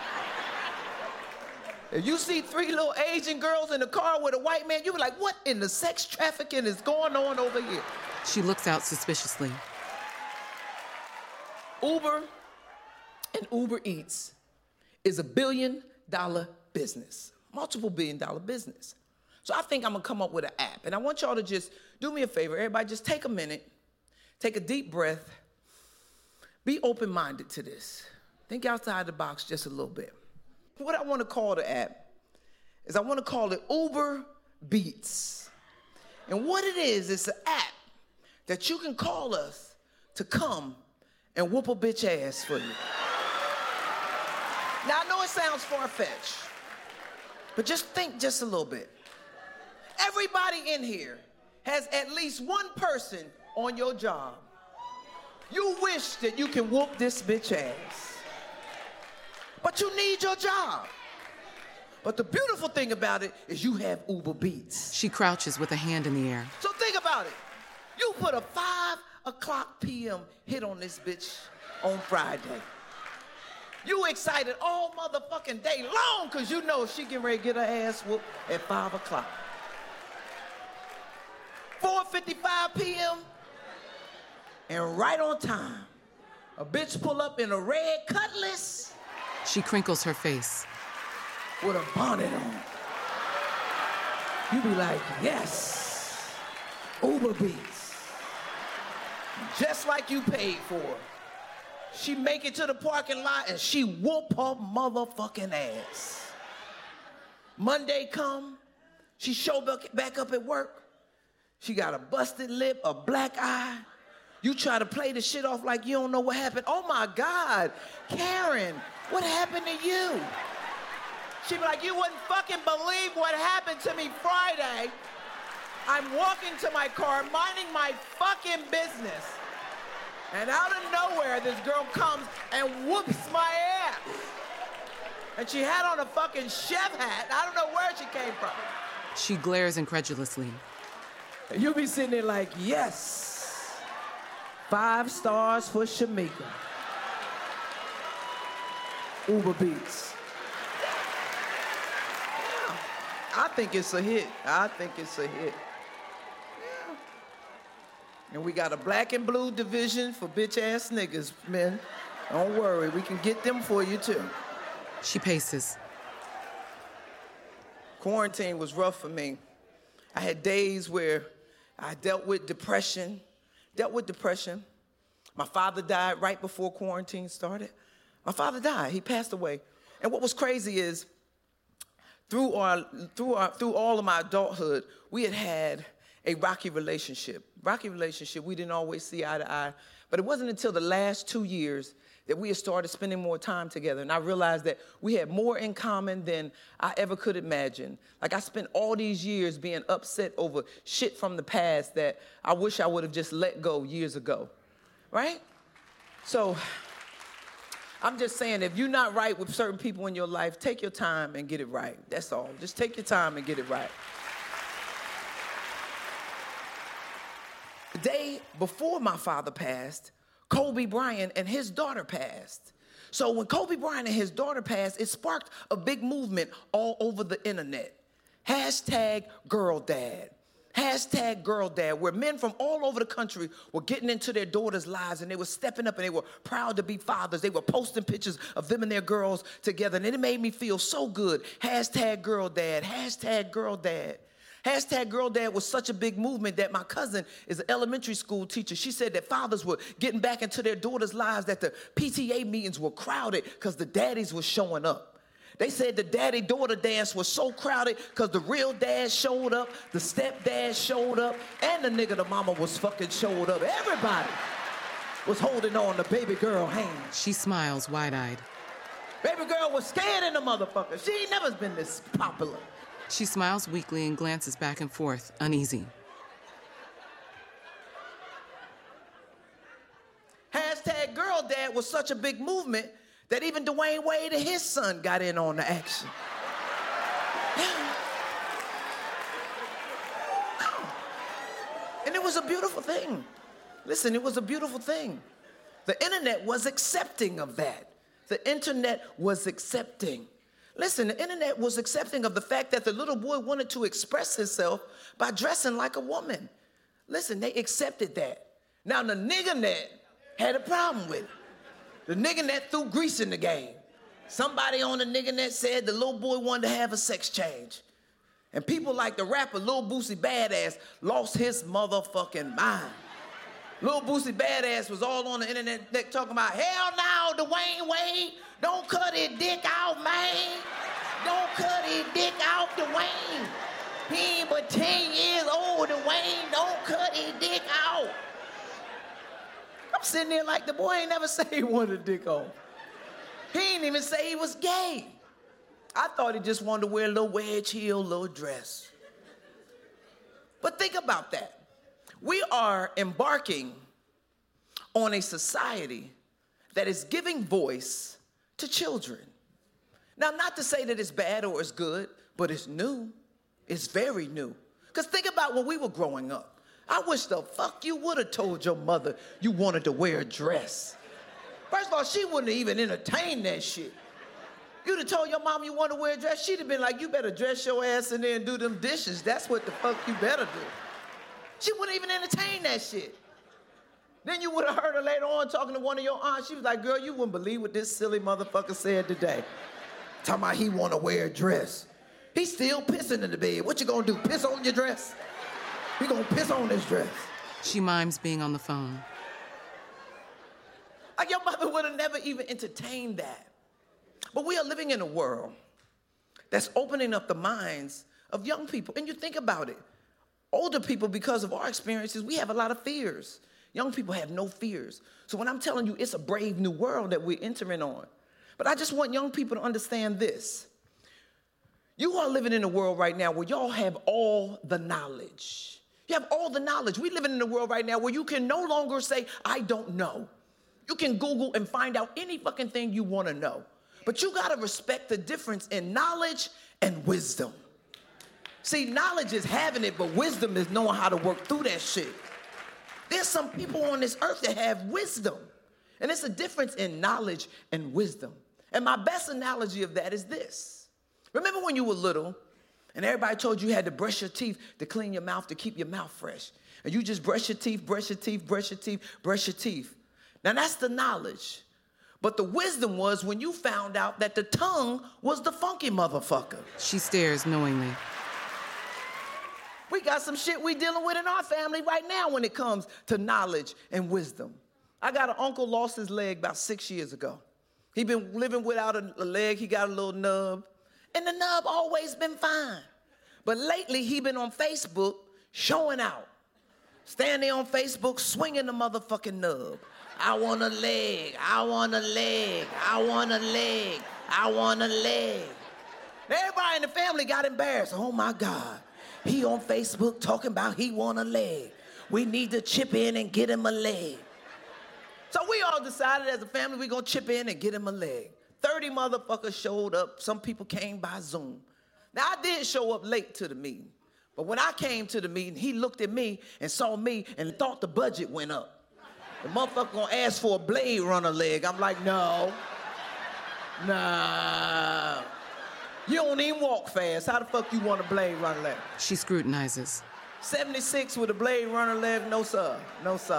If you see three little Asian girls in the car with a white man, you be like, what in the sex trafficking is going on over here? She looks out suspiciously. Uber and Uber Eats is a billion dollar business, multiple billion dollar business. So I think I'm gonna come up with an app. And I want y'all to just do me a favor. Everybody just take a minute, take a deep breath, be open-minded to this. Think outside the box just a little bit. What I wanna call the app is I wanna call it Uber Beats. And what it is, it's an app that you can call us to come and whoop a bitch ass for you. Now, I know it sounds far-fetched, but just think just a little bit. Everybody in here has at least one person on your job. You wish that you can whoop this bitch ass, but you need your job. But the beautiful thing about it is you have Uber Beats. She crouches with a hand in the air. So think about it. You put a five o'clock p m hit on this bitch on Friday. You excited all motherfucking day long because you know she getting ready to get her ass whooped at five o'clock. four fifty-five p m and right on time, a bitch pull up in a red Cutlass. She crinkles her face. With a bonnet on. You be like, yes, Uber Beats. Just like you paid for. She make it to the parking lot and she whoop her motherfucking ass. Monday come, she show back up at work. She got a busted lip, a black eye. You try to play the shit off like you don't know what happened. Oh my God, Karen, what happened to you? She be like, you wouldn't fucking believe what happened to me Friday. I'm walking to my car, minding my fucking business. And out of nowhere, this girl comes and whoops my ass. And she had on a fucking chef hat. I don't know where she came from. She glares incredulously. And you be sitting there like, yes, five stars for Shamika. Uber Beats. I think it's a hit. I think it's a hit. Yeah. And we got a black and blue division for bitch-ass niggas, men. Don't worry, we can get them for you, too. She paces. Quarantine was rough for me. I had days where I dealt with depression, dealt with depression. My father died right before quarantine started. My father died. He passed away. And what was crazy is, Through our, through our, through all of my adulthood, we had had a rocky relationship. Rocky relationship, we didn't always see eye to eye. But it wasn't until the last two years that we had started spending more time together. And I realized that we had more in common than I ever could imagine. Like, I spent all these years being upset over shit from the past that I wish I would have just let go years ago, right? So I'm just saying, if you're not right with certain people in your life, take your time and get it right. That's all. Just take your time and get it right. The day before my father passed, Kobe Bryant and his daughter passed. So when Kobe Bryant and his daughter passed, it sparked a big movement all over the internet. Hashtag girl dad. Hashtag girl dad, where men from all over the country were getting into their daughters' lives and they were stepping up and they were proud to be fathers. They were posting pictures of them and their girls together, and it made me feel so good. Hashtag girl dad. Hashtag girl dad. Hashtag Girl Dad was such a big movement that my cousin is an elementary school teacher. She said that fathers were getting back into their daughters' lives, that the P T A meetings were crowded because the daddies were showing up. They said the daddy-daughter dance was so crowded because the real dad showed up, the stepdad showed up, and the nigga the mama was fucking showed up. Everybody was holding on to baby girl hand. She smiles wide-eyed. Baby girl was scared in the motherfucker. She ain't never been this popular. She smiles weakly and glances back and forth, uneasy. Hashtag Girl Dad was such a big movement that even Dwayne Wade and his son got in on the action. And it was a beautiful thing. Listen, it was a beautiful thing. The internet was accepting of that. The internet was accepting. Listen, the internet was accepting of the fact that the little boy wanted to express himself by dressing like a woman. Listen, they accepted that. Now, the nigga net had a problem with it. The nigga net threw grease in the game. Somebody on the nigga net said the little boy wanted to have a sex change. And people like the rapper Lil Boosie Badass lost his motherfucking mind. Lil Boosie Badass was all on the internet talking about, hell no, Dwayne Wade, don't cut his dick out, man. Don't cut his dick out, Dwayne. He ain't but ten years old, Dwayne. Don't cut his dick out. I'm sitting there like the boy ain't never say he wanted a dick off. He ain't even say he was gay. I thought he just wanted to wear a little wedge heel, little dress. But think about that. We are embarking on a society that is giving voice to children. Now, not to say that it's bad or it's good, but it's new. It's very new. Because think about when we were growing up. I wish the fuck you would have told your mother you wanted to wear a dress. First of all, she wouldn't have even entertained that shit. You'd have told your mom you want to wear a dress, she'd have been like, you better dress your ass in there and do them dishes. That's what the fuck you better do. She wouldn't even entertain that shit. Then you would have heard her later on talking to one of your aunts. She was like, girl, you wouldn't believe what this silly motherfucker said today. Talking about he want to wear a dress. He's still pissing in the bed. What you gonna do, piss on your dress? He gonna piss on this dress. She mimes being on the phone. Like your mother would have never even entertained that. But we are living in a world that's opening up the minds of young people. And you think about it. Older people, because of our experiences, we have a lot of fears. Young people have no fears. So when I'm telling you it's a brave new world that we're entering on. But I just want young people to understand this. You are living in a world right now where y'all have all the knowledge. You have all the knowledge. We're living in a world right now where you can no longer say, I don't know. You can Google and find out any fucking thing you want to know. But you got to respect the difference in knowledge and wisdom. See, knowledge is having it, but wisdom is knowing how to work through that shit. There's some people on this earth that have wisdom. And it's a difference in knowledge and wisdom. And my best analogy of that is this. Remember when you were little and everybody told you you had to brush your teeth to clean your mouth, to keep your mouth fresh. And you just brush your teeth, brush your teeth, brush your teeth, brush your teeth. Now that's the knowledge. But the wisdom was when you found out that the tongue was the funky motherfucker. She stares knowingly. We got some shit we dealing with in our family right now when it comes to knowledge and wisdom. I got an uncle lost his leg about six years ago. He been living without a, a leg. He got a little nub. And the nub always been fine. But lately he been on Facebook showing out. Standing on Facebook swinging the motherfucking nub. I want a leg. I want a leg. I want a leg. I want a leg. Everybody in the family got embarrassed. Oh my God. He on Facebook talking about he want a leg. We need to chip in and get him a leg. So we all decided as a family we gonna chip in and get him a leg. thirty motherfuckers showed up. Some people came by Zoom. Now I did show up late to the meeting. But when I came to the meeting, he looked at me and saw me and thought the budget went up. The motherfucker gonna ask for a Blade Runner leg. I'm like, no. Nah. You don't even walk fast. How the fuck you want a Blade Runner leg? She scrutinizes. seventy-six with a Blade Runner leg? No, sir. No, sir.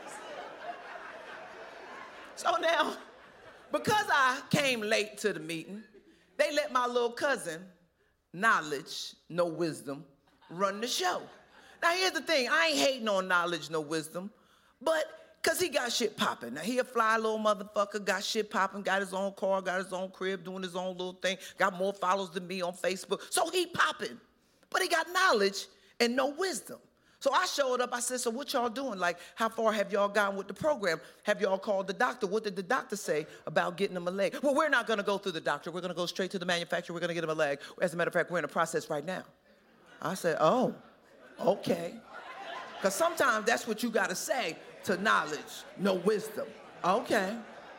So now, because I came late to the meeting, they let my little cousin, Knowledge, No Wisdom, run the show. Now, here's the thing. I ain't hating on Knowledge, No Wisdom, but because he got shit popping. Now, he a fly little motherfucker, got shit popping, got his own car, got his own crib, doing his own little thing, got more followers than me on Facebook. So he popping. But he got knowledge and no wisdom. So I showed up, I said, so what y'all doing? Like, how far have y'all gotten with the program? Have y'all called the doctor? What did the doctor say about getting him a leg? Well, we're not gonna go through the doctor. We're gonna go straight to the manufacturer. We're gonna get him a leg. As a matter of fact, we're in the process right now. I said, oh, okay. Because sometimes that's what you gotta say to knowledge, no wisdom. Okay.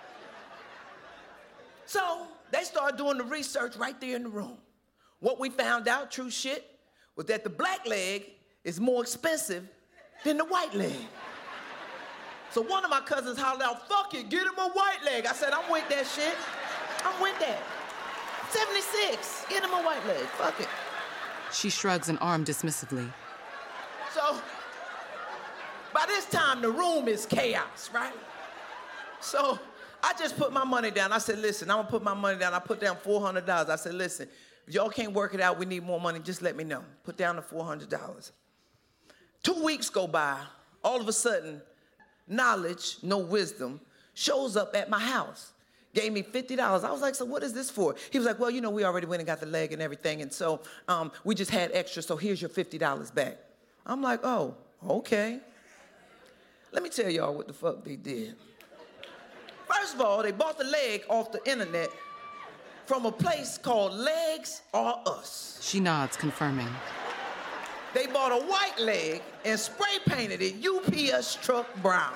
So they started doing the research right there in the room. What we found out, true shit, was that the black leg is more expensive than the white leg. So one of my cousins hollered out, fuck it, get him a white leg. I said, I'm with that shit. I'm with that. seventy-six, get him a white leg, fuck it. She shrugs an arm dismissively. So, by this time, the room is chaos, right? So, I just put my money down. I said, listen, I'm gonna put my money down. I put down four hundred dollars. I said, listen, if y'all can't work it out, we need more money, just let me know. Put down the four hundred dollars. Two weeks go by, all of a sudden, Knowledge, No Wisdom, shows up at my house. Gave me fifty dollars. I was like, so what is this for? He was like, well, you know, we already went and got the leg and everything, and so um, we just had extra, so here's your fifty dollars back. I'm like, oh, okay. Let me tell y'all what the fuck they did. First of all, they bought the leg off the internet from a place called Legs Are Us. She nods, confirming. They bought a white leg and spray painted it U P S truck brown.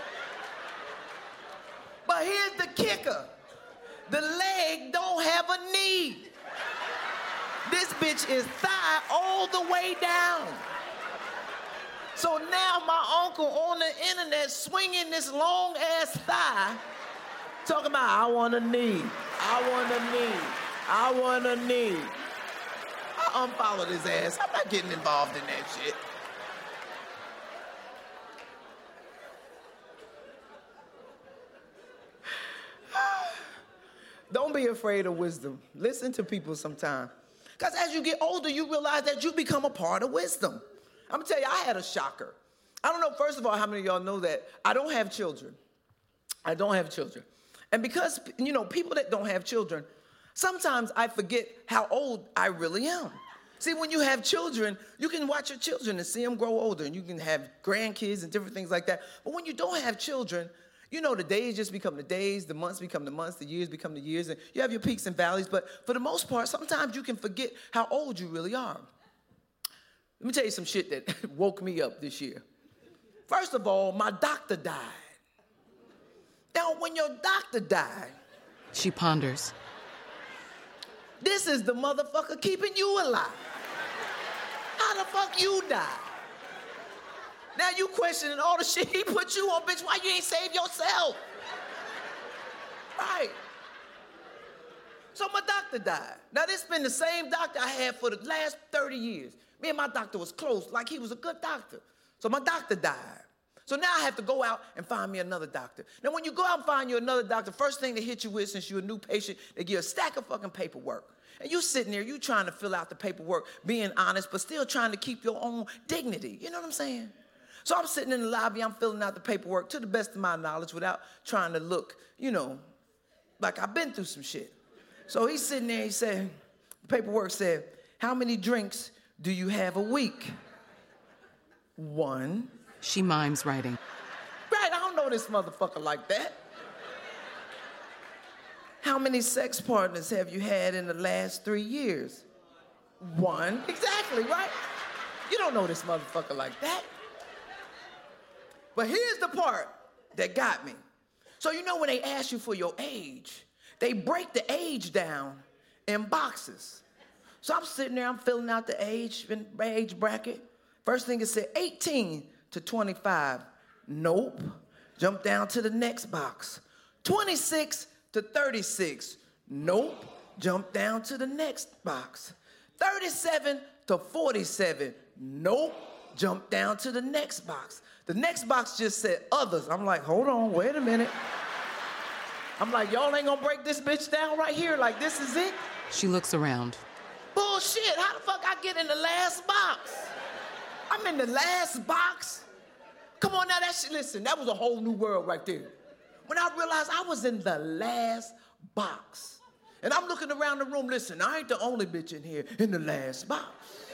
But here's the kicker. The leg don't have a knee. This bitch is thigh all the way down. So now my uncle on the internet swinging this long ass thigh, talking about, I want a knee, I want a knee, I want a knee. I unfollowed his ass. I'm not getting involved in that shit. Don't be afraid of wisdom. Listen to people sometime. Because as you get older, you realize that you become a part of wisdom. I'm gonna tell you, I had a shocker. I don't know, first of all, how many of y'all know that I don't have children. I don't have children. And because, you know, people that don't have children, sometimes I forget how old I really am. See, when you have children, you can watch your children and see them grow older, and you can have grandkids and different things like that. But when you don't have children, you know, the days just become the days, the months become the months, the years become the years, and you have your peaks and valleys. But for the most part, sometimes you can forget how old you really are. Let me tell you some shit that woke me up this year. First of all, my doctor died. Now, when your doctor died, She ponders. This is the motherfucker keeping you alive. How the fuck you die? Now you questioning all the shit he put you on, bitch. Why you ain't save yourself? Right. So my doctor died. Now this been the same doctor I had for the last thirty years. Me and my doctor was close, like he was a good doctor. So my doctor died. So now I have to go out and find me another doctor. Now when you go out and find you another doctor, first thing they hit you with, since you're a new patient, they give you a stack of fucking paperwork. And you sitting there, you trying to fill out the paperwork, being honest, but still trying to keep your own dignity. You know what I'm saying? So I'm sitting in the lobby, I'm filling out the paperwork to the best of my knowledge without trying to look, you know, like I've been through some shit. So he's sitting there, he said, the paperwork said, how many drinks do you have a week? One. She mimes writing. Right, I don't know this motherfucker like that. How many sex partners have you had in the last three years? One. Exactly, right? You don't know this motherfucker like that. But here's the part that got me. So you know when they ask you for your age, they break the age down in boxes. So I'm sitting there, I'm filling out the age, age bracket. First thing it said, eighteen to twenty-five. Nope. Jump down to the next box. twenty-six to thirty-six. Nope. Jump down to the next box. thirty-seven to forty-seven. Nope. Jump down to the next box. The next box just said others. I'm like, hold on, wait a minute. I'm like, y'all ain't gonna break this bitch down right here? Like, this is it? She looks around. Bullshit, how the fuck I get in the last box? I'm in the last box? Come on now, that shit, listen, that was a whole new world right there. When I realized I was in the last box. And I'm looking around the room, listen, I ain't the only bitch in here in the last box.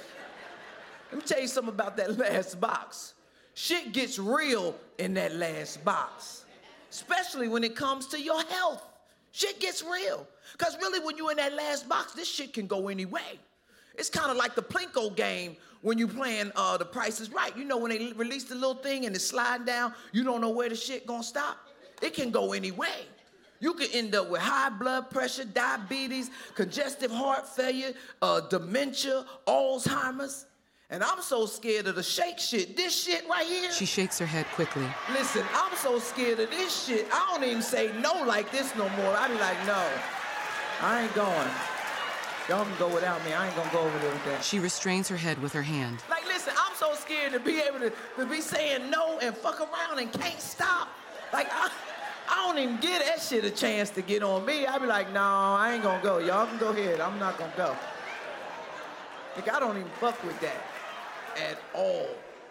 Let me tell you something about that last box. Shit gets real in that last box, especially when it comes to your health. Shit gets real. Because really, when you're in that last box, this shit can go any way. It's kind of like the Plinko game when you playing uh, The Price is Right. You know, when they release the little thing and it's sliding down, you don't know where the shit gonna stop. It can go any way. You could end up with high blood pressure, diabetes, congestive heart failure, uh, dementia, Alzheimer's. And I'm so scared of the shake shit. This shit right here. She shakes her head quickly. Listen, I'm so scared of this shit. I don't even say no like this no more. I be like, no, I ain't going. Y'all can go without me. I ain't gonna go over there with that. She restrains her head with her hand. Like, listen, I'm so scared to be able to, to be saying no and fuck around and can't stop. Like, I... I don't even give that shit a chance to get on me. I be like, no, I ain't gonna go. Y'all can go ahead. I'm not gonna go. Like, I don't even fuck with that at all.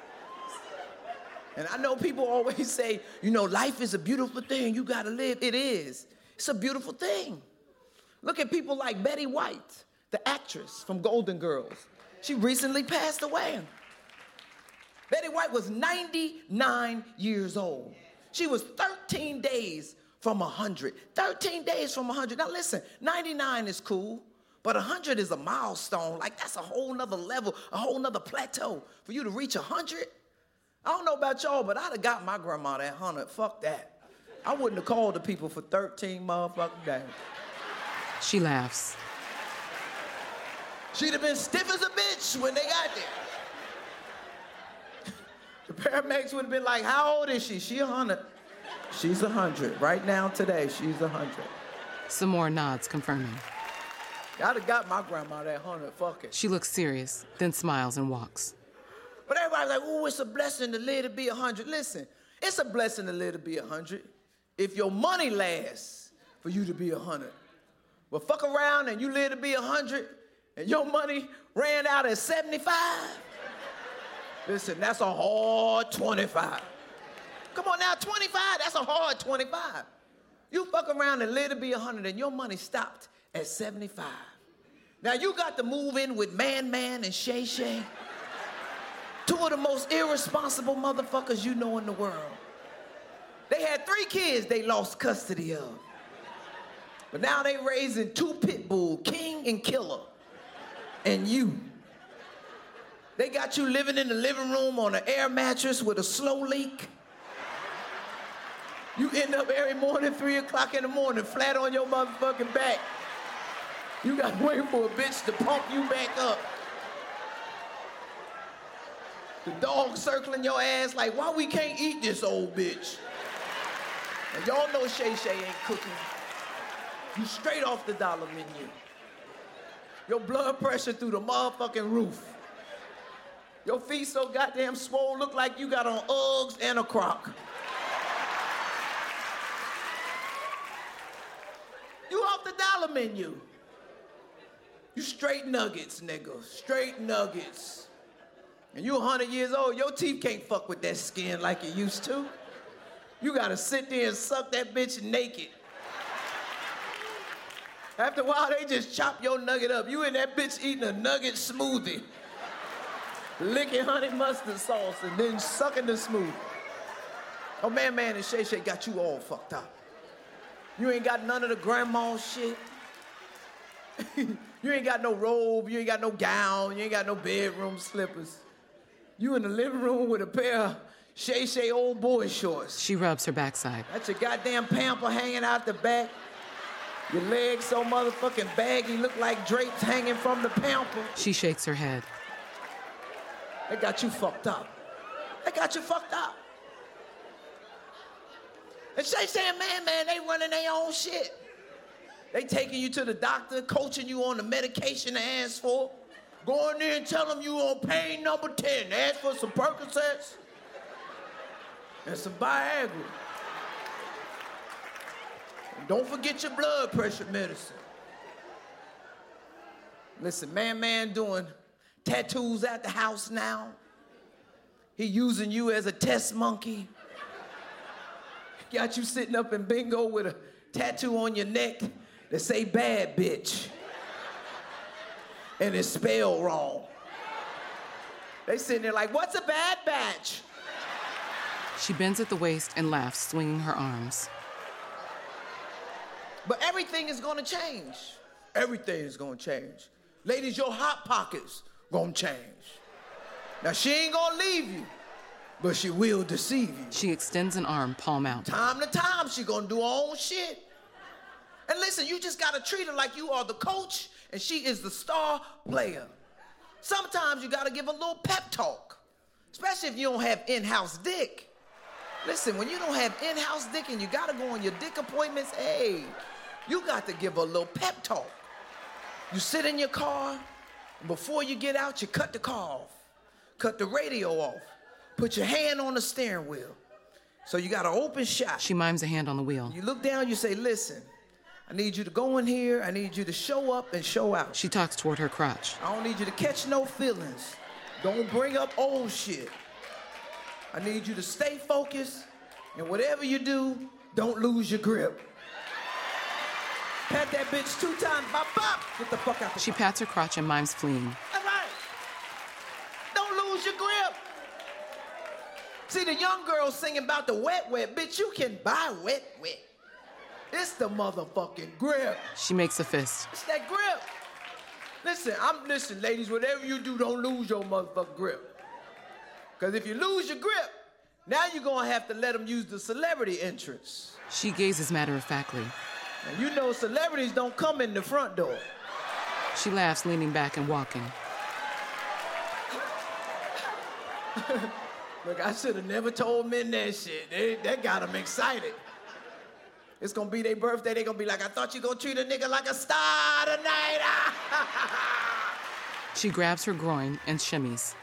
And I know people always say, you know, life is a beautiful thing. You gotta live. It is. It's a beautiful thing. Look at people like Betty White, the actress from Golden Girls. She recently passed away. Betty White was ninety-nine years old. She was thirteen days from one hundred. thirteen days from one hundred. Now listen, ninety-nine is cool, but one hundred is a milestone. Like, that's a whole nother level, a whole nother plateau. For you to reach one hundred, I don't know about y'all, but I'd have got my grandma at one hundred. Fuck that. I wouldn't have called the people for thirteen motherfucking days. She laughs. She'd have been stiff as a bitch when they got there. The paramedics would have been like, how old is she? She one hundred. She's one hundred. Right now, today, she's one hundred. Some more nods, confirming. I'd have got my grandma that one hundred. Fuck it. She looks serious, then smiles and walks. But everybody's like, oh, it's a blessing to live to be one hundred. Listen, it's a blessing to live to be one hundred if your money lasts for you to be one hundred. But fuck around and you live to be one hundred and your money ran out at seventy-five. Listen, that's a hard twenty-five. Come on now, twenty-five, that's a hard twenty-five. You fuck around and live to be one hundred and your money stopped at seventy-five. Now you got to move in with Man Man and Shay Shay. Two of the most irresponsible motherfuckers you know in the world. They had three kids they lost custody of. But now they raising two pit bull, King and Killer, and you. They got you living in the living room on an air mattress with a slow leak. You end up every morning, three o'clock in the morning, flat on your motherfucking back. You got to wait for a bitch to pump you back up. The dog circling your ass like, why we can't eat this old bitch? And y'all know Shay Shay ain't cooking. You straight off the dollar menu. Your blood pressure through the motherfucking roof. Your feet so goddamn swole, look like you got on Uggs and a Croc. You off the dollar menu. You straight nuggets, nigga. Straight nuggets. And you one hundred years old, your teeth can't fuck with that skin like it used to. You gotta sit there and suck that bitch naked. After a while, they just chop your nugget up. You and that bitch eating a nugget smoothie. Licking honey mustard sauce and then sucking the smoothie. Oh, Man Man and Shay Shay got you all fucked up. You ain't got none of the grandma shit. You ain't got no robe, you ain't got no gown, you ain't got no bedroom slippers. You in the living room with a pair of Shay Shay old boy shorts. She rubs her backside. That's your goddamn pamper hanging out the back. Your legs so motherfucking baggy, look like drapes hanging from the pamper. She shakes her head. They got you fucked up. They got you fucked up. And Shay Shay and Man Man, they running their own shit. They taking you to the doctor, coaching you on the medication to ask for. Go in there and tell them you on pain number ten. Ask for some Percocets and some Viagra. And don't forget your blood pressure medicine. Listen, man, man doing tattoos at the house now. He using you as a test monkey. Got you sitting up in bingo with a tattoo on your neck that say bad bitch. And it's spelled wrong. They sitting there like, what's a bad batch? She bends at the waist and laughs, swinging her arms. But everything is gonna change. Everything is gonna change. Ladies, your hot pockets gonna change. Now, she ain't gonna leave you, but she will deceive you. She extends an arm, palm out. Time to time, she gonna do her own shit. And listen, you just gotta treat her like you are the coach and she is the star player. Sometimes you gotta give a little pep talk, especially if you don't have in-house dick. Listen, when you don't have in-house dick and you gotta go on your dick appointments, hey, you got to give a little pep talk. You sit in your car, and before you get out, you cut the car off, cut the radio off, put your hand on the steering wheel. So you got an open shot. She mimes a hand on the wheel. You look down, you say, listen, I need you to go in here, I need you to show up and show out. She talks toward her crotch. I don't need you to catch no feelings. Don't bring up old shit. I need you to stay focused, and whatever you do, don't lose your grip. Pat that bitch two times, bop, bop, get the fuck out the She car. pats her crotch and mimes fleeing. That's right. Don't lose your grip. See, the young girls singing about the wet, wet. Bitch, you can buy wet, wet. It's the motherfucking grip. She makes a fist. It's that grip. Listen, I'm, listen, ladies, whatever you do, don't lose your motherfucking grip. Because if you lose your grip, now you're going to have to let them use the celebrity entrance. She gazes matter-of-factly. And you know celebrities don't come in the front door. She laughs, leaning back and walking. Look, I should have never told men that shit. They, that got them excited. It's gonna be their birthday. They gonna be like, I thought you gonna treat a nigga like a star tonight. She grabs her groin and shimmies.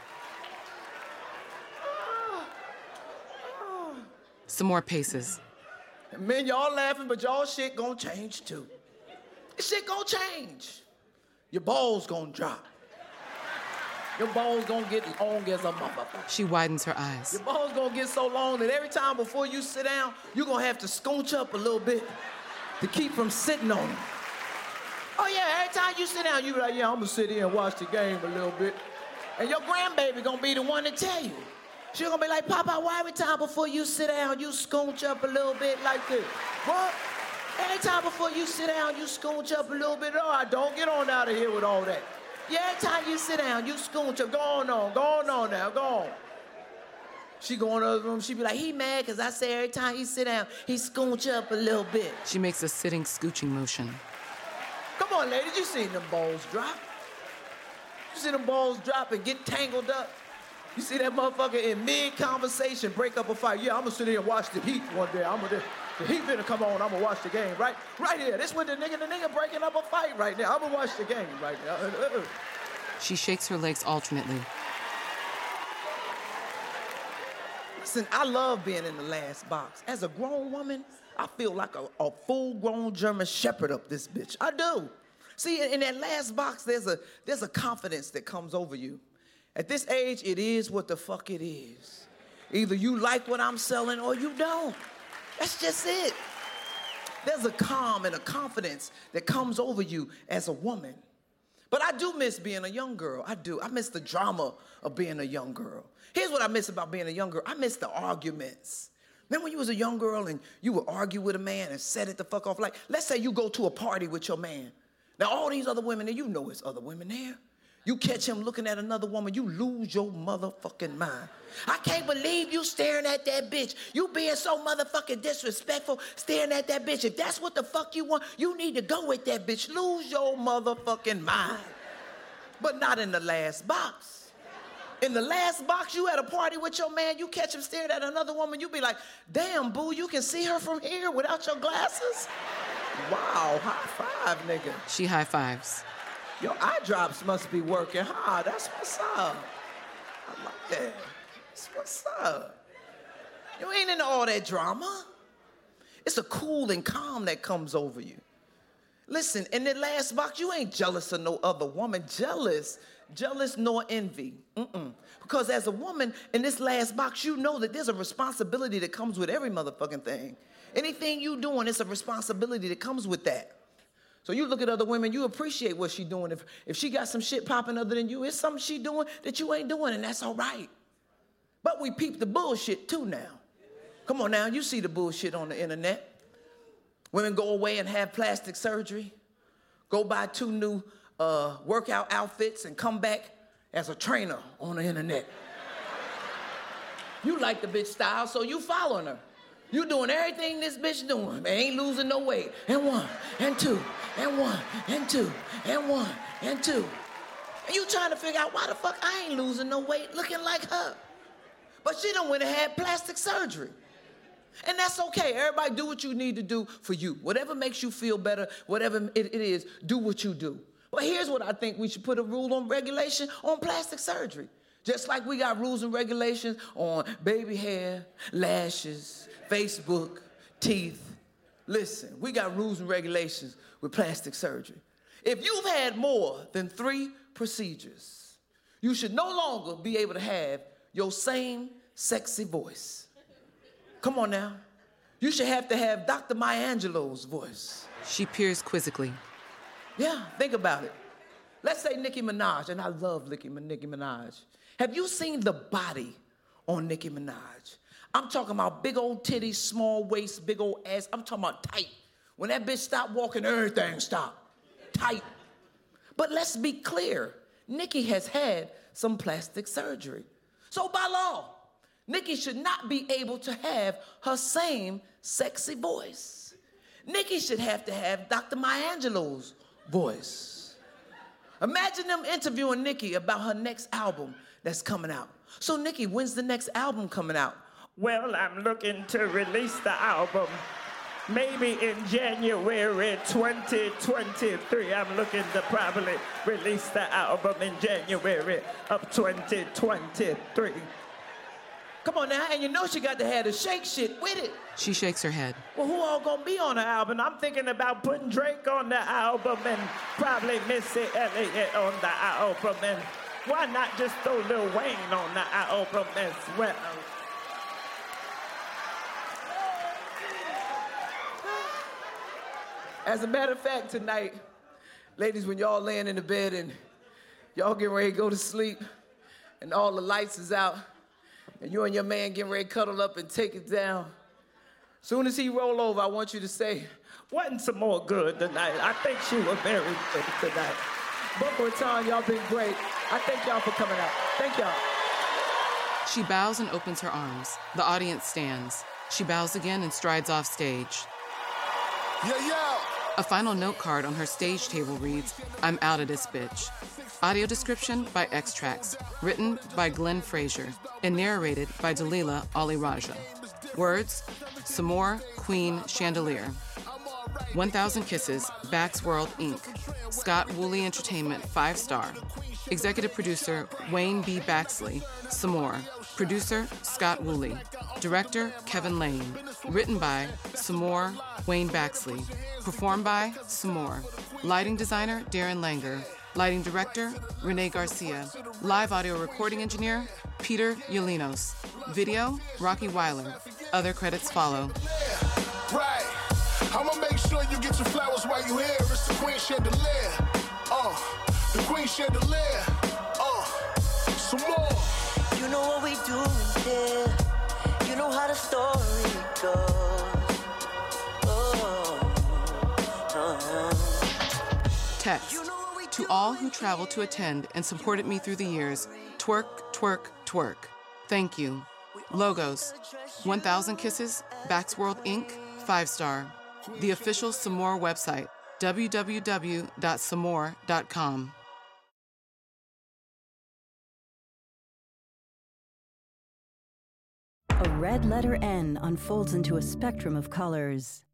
Some more paces. Men, y'all laughing, but y'all shit gonna change too. This shit gonna change. Your balls gonna drop. Your balls gonna get long as a motherfucker. She widens her eyes. Your balls gonna get so long that every time before you sit down, you're gonna have to scooch up a little bit to keep from sitting on them. Oh yeah, every time you sit down, you be like, yeah, I'm gonna sit here and watch the game a little bit. And your grandbaby gonna be the one to tell you. She gonna be like, Papa, why every time before you sit down, you scooch up a little bit like this? What? Every time before you sit down, you scooch up a little bit. All right, don't get on out of here with all that. Yeah, every time you sit down, you scooch up. Go on, on, go on, on now, go on. She go in the other room, she be like, he mad because I say every time he sit down, he scooch up a little bit. She makes a sitting scooching motion. Come on, ladies, you seen them balls drop. You see them balls drop and get tangled up. You see that motherfucker in mid-conversation break up a fight. Yeah, I'm gonna sit here and watch the Heat one day. I'm gonna, the Heat finna come on, I'm gonna watch the game, right? Right here, this when the nigga, the nigga breaking up a fight right now. I'm gonna watch the game right now. She shakes her legs alternately. Listen, I love being in the last box. As a grown woman, I feel like a, a full-grown German Shepherd up this bitch. I do. See, in, in that last box, there's a, there's a confidence that comes over you. At this age, it is what the fuck it is. Either you like what I'm selling or you don't. That's just it. There's a calm and a confidence that comes over you as a woman. But I do miss being a young girl. I do. I miss the drama of being a young girl. Here's what I miss about being a young girl. I miss the arguments. Remember when you was a young girl and you would argue with a man and set it the fuck off? Like, let's say you go to a party with your man. Now, all these other women there, you know it's other women there. You catch him looking at another woman, you lose your motherfucking mind. I can't believe you staring at that bitch. You being so motherfucking disrespectful, staring at that bitch. If that's what the fuck you want, you need to go with that bitch. Lose your motherfucking mind. But not in the last box. In the last box, you at a party with your man, you catch him staring at another woman, you be like, damn, boo, you can see her from here without your glasses? Wow, high five, nigga. She high fives. Your eye drops must be working hard. That's what's up. I like that. That's what's up. You ain't into all that drama. It's a cool and calm that comes over you. Listen, in the last box, you ain't jealous of no other woman. Jealous, jealous nor envy. Mm-mm. Because as a woman, in this last box, you know that there's a responsibility that comes with every motherfucking thing. Anything you doing, it's a responsibility that comes with that. So you look at other women, you appreciate what she doing. If, if she got some shit popping other than you, it's something she doing that you ain't doing, and that's all right. But we peep the bullshit too now. Come on now, you see the bullshit on the internet. Women go away and have plastic surgery, go buy two new uh, workout outfits and come back as a trainer on the internet. You like the bitch style, so you following her. You doing everything this bitch doing, man. Ain't losing no weight. And one, and two, and one, and two, and one, and two. And you trying to figure out why the fuck I ain't losing no weight looking like her. But she done went and had plastic surgery. And that's okay. Everybody do what you need to do for you. Whatever makes you feel better, whatever it, it is, do what you do. But here's what I think we should put a rule on regulation on plastic surgery. Just like we got rules and regulations on baby hair, lashes, Facebook, teeth. Listen, we got rules and regulations with plastic surgery. If you've had more than three procedures, you should no longer be able to have your same sexy voice. Come on now. You should have to have Doctor Maya Angelou's voice. She peers quizzically. Yeah, think about it. Let's say Nicki Minaj, and I love Nicki, Nicki Minaj. Have you seen the body on Nicki Minaj? I'm talking about big old titties, small waist, big old ass. I'm talking about tight. When that bitch stopped walking, everything stopped. Tight. But let's be clear. Nicki has had some plastic surgery. So by law, Nicki should not be able to have her same sexy voice. Nicki should have to have Doctor Maya Angelou's voice. Imagine them interviewing Nicki about her next album that's coming out. So Nicki, when's the next album coming out? Well, I'm looking to release the album maybe in January twenty twenty-three. I'm looking to probably release the album in January of twenty twenty-three. Come on now, and you know she got to have the shake shit with it. She shakes her head. Well, who all gonna be on the album? I'm thinking about putting Drake on the album and probably Missy Elliott on the album. And why not just throw Lil Wayne on the album as well? As a matter of fact, tonight, ladies, when y'all laying in the bed and y'all getting ready to go to sleep and all the lights is out and you and your man getting ready to cuddle up and take it down, soon as he roll over, I want you to say, wasn't some more good tonight. I think she was very good tonight. Boca Raton, y'all been great. I thank y'all for coming out. Thank y'all. She bows and opens her arms. The audience stands. She bows again and strides off stage. Yeah, yeah. A final note card on her stage table reads, "I'm out of this bitch." Audio description by X-Tracks, written by Glenn Frazier, and narrated by Dalila Ali Raja. Words, Samore, Queen, Chandelier. one thousand Kisses, Bax World, Incorporated. Scott Woolley Entertainment, five star. Executive producer, Wayne B. Baxley, Samore. Producer, Scott Woolley. Director, Kevin Lane. Written by Samore, Wayne Baxley. Performed by Samore. Lighting designer, Darren Langer. Lighting director, Renee Garcia. Live audio recording engineer, Peter Yolinos. Video, Rocky Weiler. Other credits follow. Right. I'ma make sure you get your flowers while you here. It's the Queen Chandelier. Uh, the Queen Chandelier. Uh, some more. You know what we do here. You know how the story goes. Oh, uh-huh. Text. To all who traveled to attend and supported me through the years, twerk, twerk, twerk. Thank you. Logos. one thousand Kisses, Bax World, Incorporated, five star. The official Samore website, w w w dot samore dot com. A red letter N unfolds into a spectrum of colors.